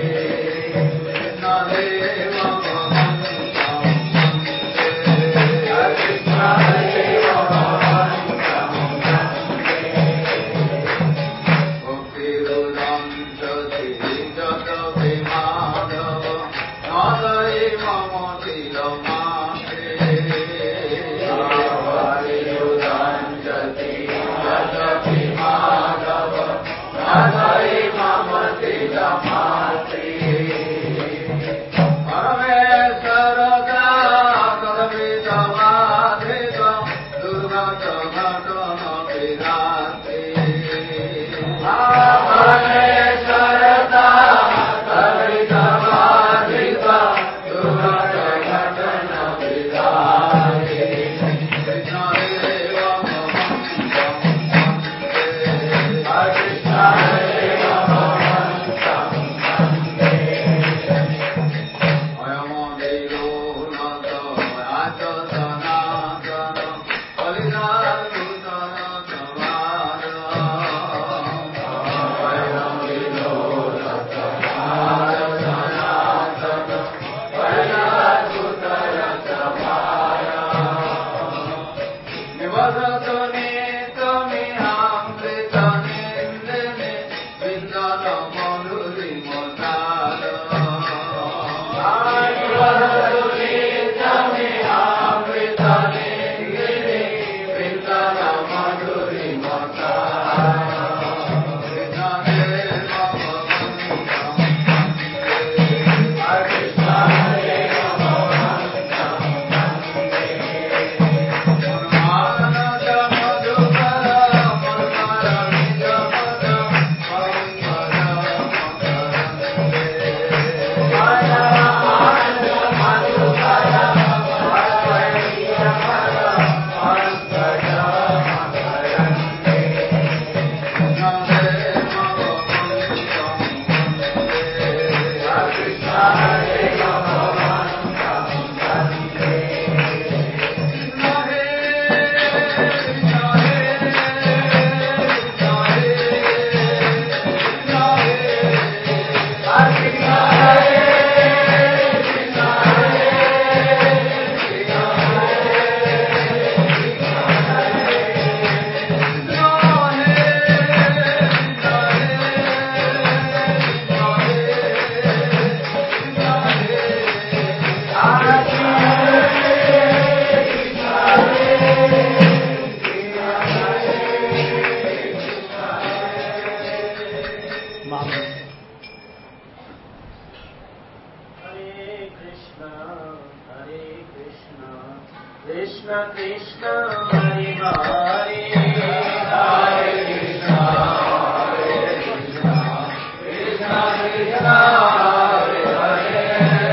Krishna Krishna Hare Hare Hare Krishna Hare Krishna Krishna Krishna Hare Hare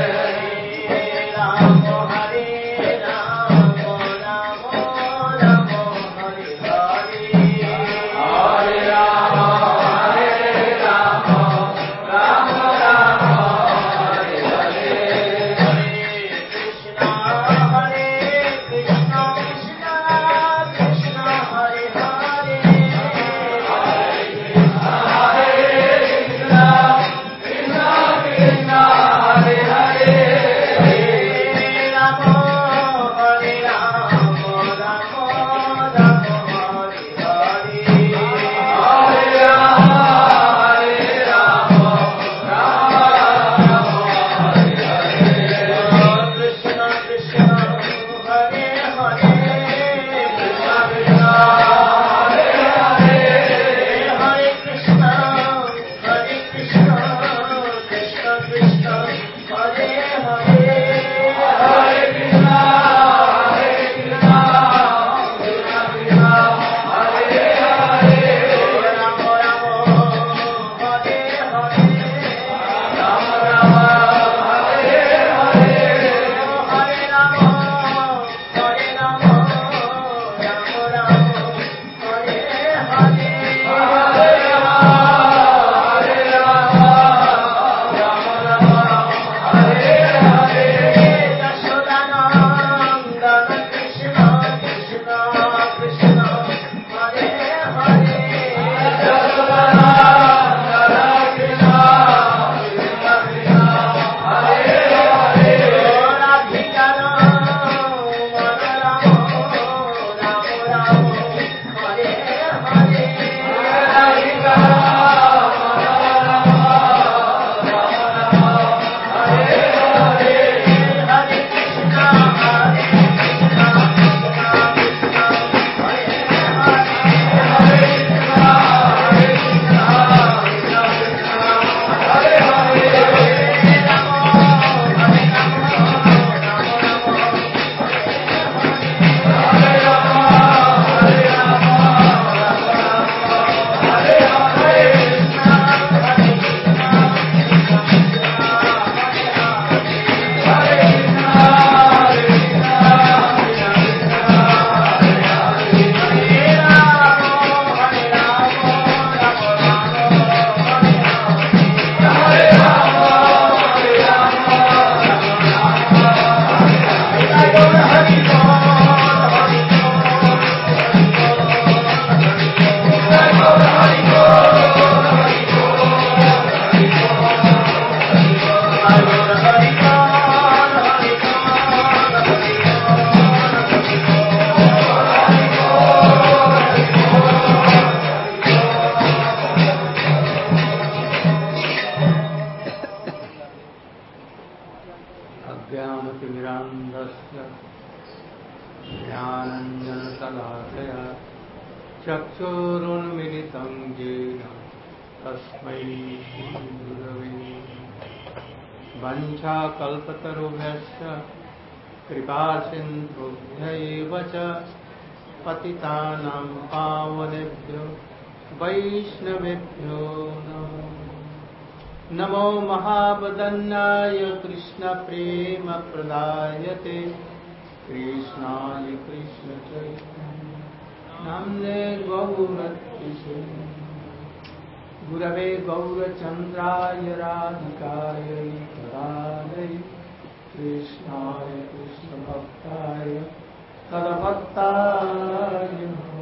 Hare Rama Hare Rama Rama Rama Hare Hare Hare Rama Hare Rama Rama Rama Hare Hare Hare Krishna Hare Krishna Krishna Krishna Hare Hare Hare Krishna Hare Krishna Krishna Krishna Hare Hare Hare Rama Hare Rama Rama Rama Hare Hare Hare Rama Hare Rama Rama Rama Hare Hare Krishna Krishna Hare Hare Krishna Krishna Hare Hare Hare Krishna Hare Krishna Krishna Krishna Hare Hare Hare Krishna Hare Krishna Krishna Krishna Hare Hare Rama Rama Hare Hare Rama Rama Hare Hare Hare Rama Hare Rama Rama Rama Hare Hare Hare Rama Hare Rama Rama Rama Hare Hare Yashodanandana Krishna Krishna Krishna Hare Hare Yashodanandana Krishna Krishna Krishna Hare Hare Radhika Rama Rama Rama Rama Hare Hare Radhika Rama Rama Rama Rama Hare Hare Hare Krishna Hare Krishna Krishna Krishna Hare Hare Hare Krishna Hare Krishna Krishna Krishna Hare Hare Rama Hare Rama Rama Rama Hare Rama Hare Rama Rama Rama Hare Hare Krishna Hare Krishna Krishna Krishna Hare Hare Hare Krishna Hare Krishna Krishna Krishna Hare Hare Hare Rama Hare Rama Rama Rama Hare Hare Hare Rama Hare Rama Rama Rama Hare Hare Hari Bol Hari Bol Hari Bol Hari Bol Hari Bol Hari Bol Hari Bol Hari Bol Hari अज्ञानतिमिरान्धस्य ज्ञानाञ्जनशलाकया चक्षुरुन्मिलितं येन तस्मै श्रीगुरवे वञ्चाकल्पतरुभ्यश्च कृपासिन्धुभ्य एव च पतितानां पावनेभ्यो वैष्णवेभ्यो नमो नमो महावदन्नाय कृष्णप्रेमप्रदायते कृष्णाय कृष्णचैतन्य नाम्ने गौरत्रिषे गुरवे गौरचन्द्राय राधिकायै तदालय कृष्णाय कृष्णभक्ताय तद्भक्ताय नमः।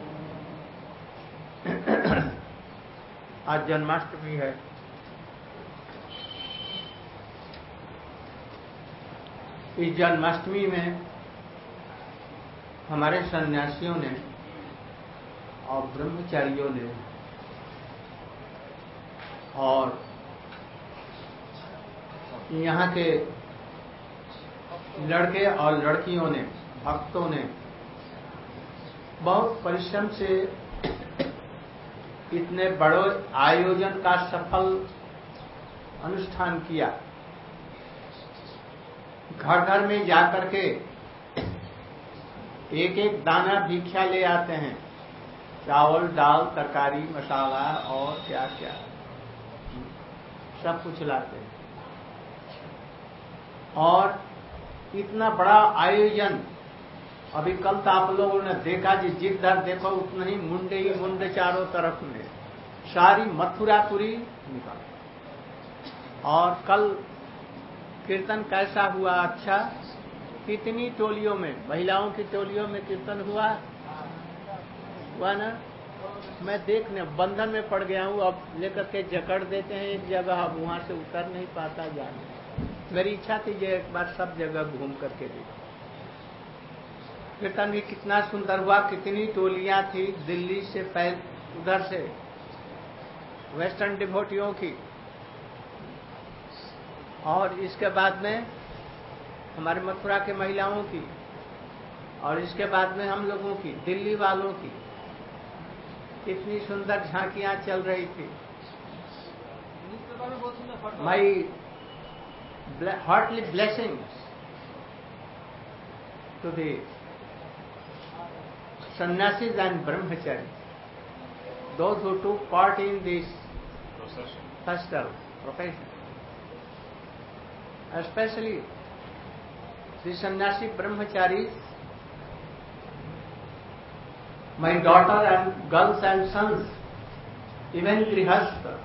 आज जन्माष्टमी है। इस जन्माष्टमी में हमारे सन्यासियों ने और ब्रह्मचारियों ने और यहाँ के लड़के और लड़कियों ने, भक्तों ने बहुत परिश्रम से इतने बड़े आयोजन का सफल अनुष्ठान किया। घर घर में जाकर के एक एक दाना भिक्षा ले आते हैं, चावल दाल तरकारी मसाला और क्या क्या सब कुछ लाते हैं। और इतना बड़ा आयोजन, अभी कल तो आप लोगों ने देखा जी, जिधर देखो उतना ही मुंडे ही मुंडे चारों तरफ में, सारी मथुरापुरी निकाल। और कल कीर्तन कैसा हुआ? अच्छा, कितनी टोलियों में, महिलाओं की टोलियों में कीर्तन हुआ हुआ ना? मैं देखने बंधन में पड़ गया हूं, अब लेकर के जकड़ देते हैं एक जगह, अब वहां से उतर नहीं पाता जाने। मेरी इच्छा थी ये एक बार सब जगह घूम करके देखो। कीर्तन भी कितना सुंदर हुआ, कितनी टोलियां थी दिल्ली से, पहले उधर से वेस्टर्न डिवोटियों की, और इसके बाद में हमारे मथुरा के महिलाओं की, और इसके बाद में हम लोगों की, दिल्ली वालों की। कितनी सुंदर झांकियां चल रही थी। My heartly blessings to the sannyasis and brahmacharis, those who took part in this festival procession, especially the sannyasi brahmacharis, my daughter and girls and sons, even grihastha,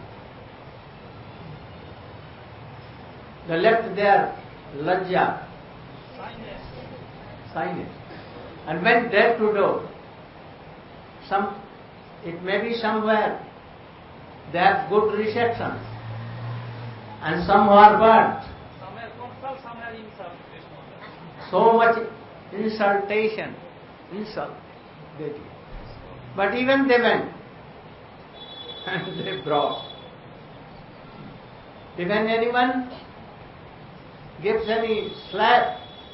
they left their lajja, shyness, and went there to do. Some, it may be somewhere they have good reception, and some who are burnt. So much insultation, insult they did. But even they went and they brought. Even anyone gives any slap,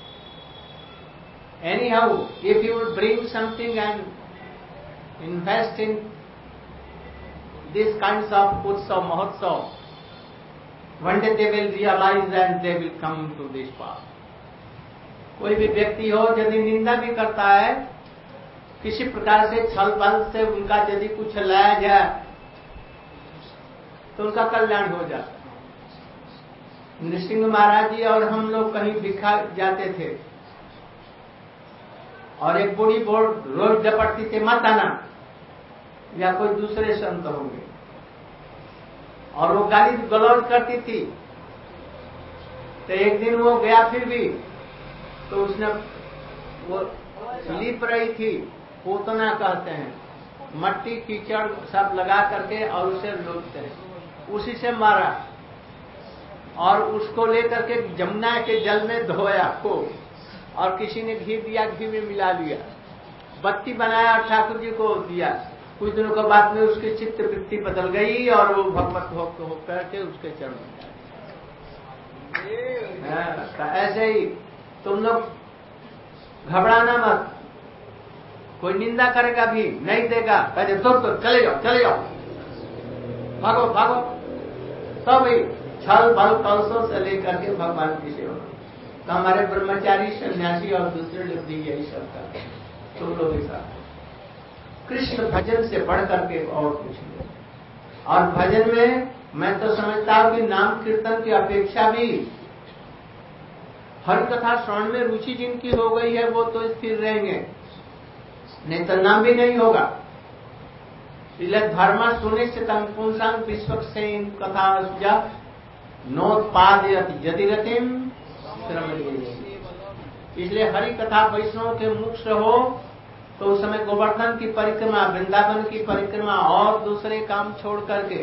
anyhow, if you would bring something and invest in these kinds of utsav, mahotsav, one day they will realize and they will come to this path. कोई भी व्यक्ति हो यदि निंदा भी करता है, किसी प्रकार से छल बल से उनका यदि कुछ लाया जाए तो उनका कल्याण हो जाता है। नृसिंह महाराज जी और हम लोग कहीं भिक्षा जाते थे, और एक बूढ़ी बोर्ड रोज डपटती थी, मत आना, या कोई दूसरे संत होंगे, और वो गाली गलौज करती थी। तो एक दिन वो गया, फिर भी तो उसने वो लिप रही थी, पोतना कहते हैं, मट्टी कीचड़ सब लगा करके और उसे लोटते हैं, उसी से मारा और उसको लेकर के जमुना के जल में धोया खूब, और किसी ने घी दिया, घी में मिला लिया, बत्ती बनाया और ठाकुर जी को दिया। कुछ दिनों के बाद में उसकी चित्त वृत्ति बदल गई और वो भगवत भक्त होकर के उसके चरण में गए। ऐसे ही तुम लोग घबराना मत, कोई निंदा करेगा भी नहीं देगा, कहते तो, तो चले जाओ चले जाओ, भागो भागो, सब ही छल बल कलसों से लेकर के भगवान की सेवा। तो हमारे ब्रह्मचारी सन्यासी और दूसरे लोग भी यही सब करते हैं। तुम लोग ऐसा कृष्ण भजन से बढ़ करके और कुछ नहीं। और भजन में मैं तो समझता हूं कि नाम कीर्तन की अपेक्षा भी हरि कथा श्रवण में रुचि जिनकी हो गई है वो तो स्थिर रहेंगे, नहीं तो नाम भी नहीं होगा। इसलिए धर्म सुनिश्चितम पुंसांग विश्वक्सेन कथा नोत्पादयत यदि रतिम श्रमणीय। इसलिए हरि कथा वैष्णव के मुख से हो तो उस समय गोवर्धन की परिक्रमा, वृंदावन की परिक्रमा और दूसरे काम छोड़ करके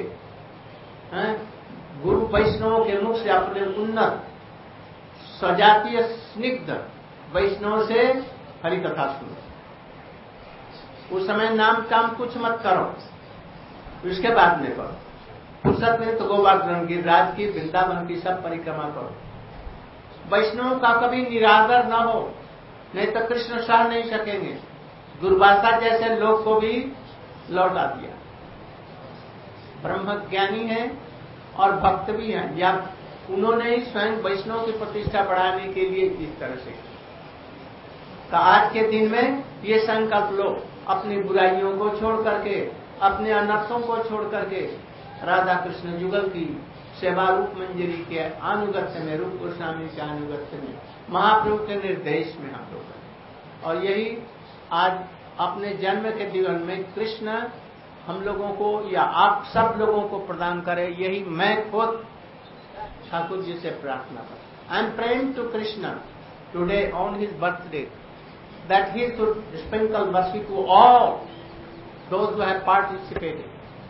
गुरु वैष्णव के मुख से अपने उन्नत सजातीय स्निग्ध वैष्णव से हरि कथा सुनो। उस समय नाम काम कुछ मत करो, उसके बाद में करो। फुर्सत में तो गोवर्धन गिरिराज की, वृंदावन की सब परिक्रमा करो। वैष्णव का कभी निरादर न हो, नहीं तो कृष्ण सह नहीं सकेंगे। दुर्वासा जैसे लोग को भी लौटा दिया। ब्रह्म ज्ञानी है और भक्त भी हैं, या उन्होंने ही स्वयं वैष्णव की प्रतिष्ठा बढ़ाने के लिए इस तरह से। तो आज के दिन में ये संकल्प लो, अपनी बुराइयों को छोड़ करके, अपने अनर्थों को छोड़ करके राधा कृष्ण जुगल की सेवा रूप मंजरी के अनुगत्य में, रूप गोस्वामी के अनुगत्य में, महाप्रभु के निर्देश में हम लोग करें। और यही आज अपने जन्म के जीवन में कृष्ण हम लोगों को या आप सब लोगों को प्रदान करे, यही मैं खुद ठाकुर जी से प्रार्थना करता। I am praying to Krishna today on his birthday that he should sprinkle mercy to all those who have participated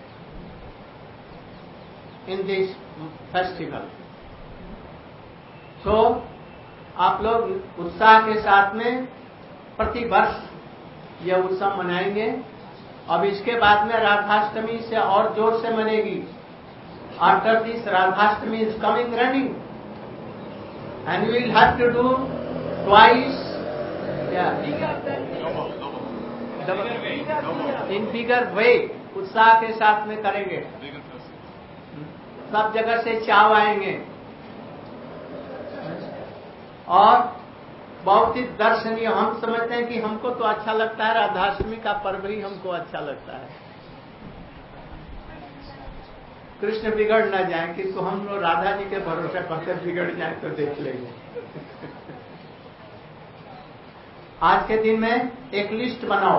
in this festival. So, आप लोग उत्साह के साथ में प्रति वर्ष यह उत्सव मनाएंगे। अब इसके बाद में राधाष्टमी से और जोर से मनेगी। After this, Radhashtami is coming running, and we will have to do twice. Yeah. इन बिगर वे उत्साह के साथ में करेंगे, सब जगह से चाव आएंगे और बहुत ही दर्शनीय। हम समझते हैं कि हमको तो अच्छा लगता है, राधाष्टमी का पर्व ही हमको अच्छा लगता है, कृष्ण बिगड़ ना जाए, किंतु हम लोग राधा जी के भरोसे पर बिगड़ जाए तो देख लेंगे। आज के दिन में एक लिस्ट बनाओ,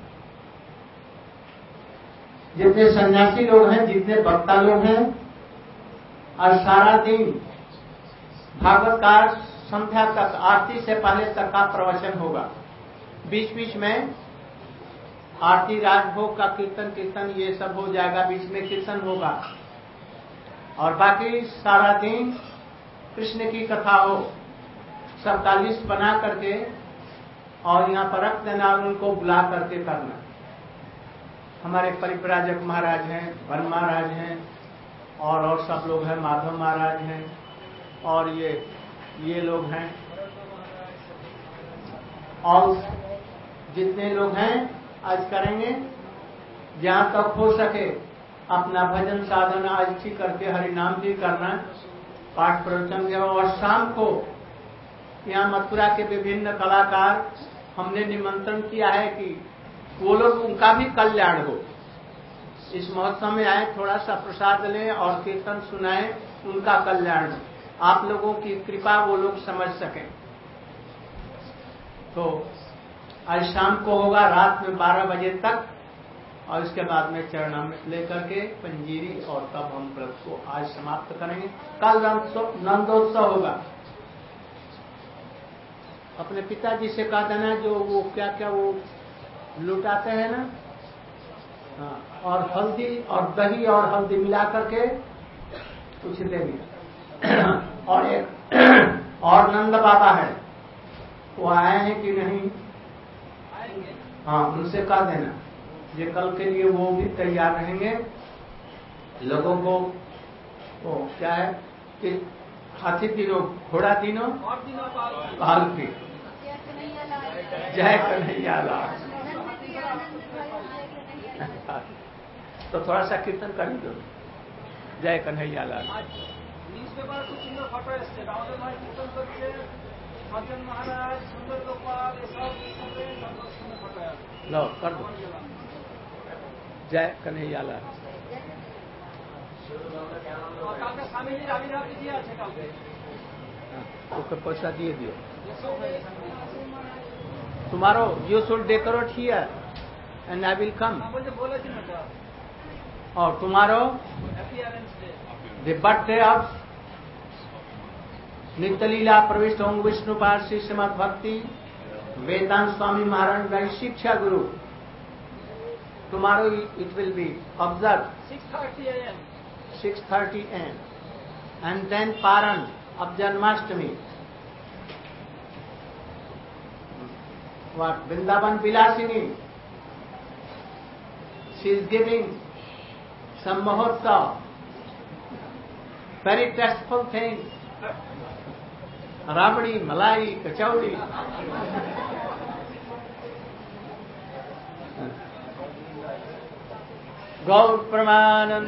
जितने सन्यासी लोग हैं, जितने वक्ता लोग हैं, और सारा दिन भागवत का संध्या तक, आरती से पहले तक का प्रवचन होगा। बीच बीच में आरती, राजभोग का कीर्तन कीर्तन ये सब हो जाएगा, बीच में कीर्तन होगा, और बाकी सारा दिन कृष्ण की कथा हो। सबका लिस्ट बना करके और यहाँ पर रख देना और उनको बुला करके करना। हमारे परिव्राजक महाराज हैं, वन महाराज हैं, और और सब लोग हैं, माधव महाराज हैं, और ये ये लोग हैं, और जितने लोग हैं आज करेंगे। जहाँ तक हो सके अपना भजन साधना अच्छी करके हरि नाम भी करना, पाठ प्रवचन। और शाम को यहाँ मथुरा के विभिन्न कलाकार हमने निमंत्रण किया है कि वो लोग, उनका भी कल्याण हो। इस महोत्सव में आए, थोड़ा सा प्रसाद लें और कीर्तन सुनाएं, उनका कल्याण हो। आप लोगों की कृपा वो लोग समझ सकें। तो आज शाम को होगा, रात में बारह बजे तक, और इसके बाद में चरणामृत लेकर के पंजीरी, और तब हम व्रत को आज समाप्त करेंगे। कल नंदोत्सव होगा। अपने पिताजी से कह देना, जो वो क्या क्या वो लुटाते हैं ना, हाँ, और हल्दी और दही और हल्दी मिला करके कुछ देंगे। और एक और नंद बाबा है, वो आए हैं कि नहीं, हाँ, उनसे कह देना ये कल के लिए वो भी तैयार रहेंगे। लोगों को वो क्या है कि हाथी दिनों, घोड़ा दिनों, पालकी, जय कन्हैया लाल। तो थोड़ा सा कीर्तन कर दो, जय कन्हैया लाल। न्यूज पेपर খুব সুন্দর ফটো এসছে, দামোদর ভাই কীর্তন করছে, সজ্জন মহারাজ, সুন্দর গোপাল, এসব সুন্দর ফটো আছে। लो कर दो, जय कन्हैया लाल। কালকে স্বামীজির আবির্ভাব তিথি আছে কালকে, ओके, पैसा दिए दियो। Tomorrow you should decorate here and I will come. বলতে বলেছি না তো। Or tomorrow appearance day, the birthday of Nityalila Pravishta Om Vishnu Parsi Srimad Bhakti Vedant Swami Maharaj Rai Shiksha Guru. Tomorrow it will be observed six thirty a m six thirty a m and then Paran of Janmashtami. What? Vrindavan Vilasini. She is giving some mahotsav, very tasteful things. Rabdi, Malai, Kachaudi. Gaur Pramanand.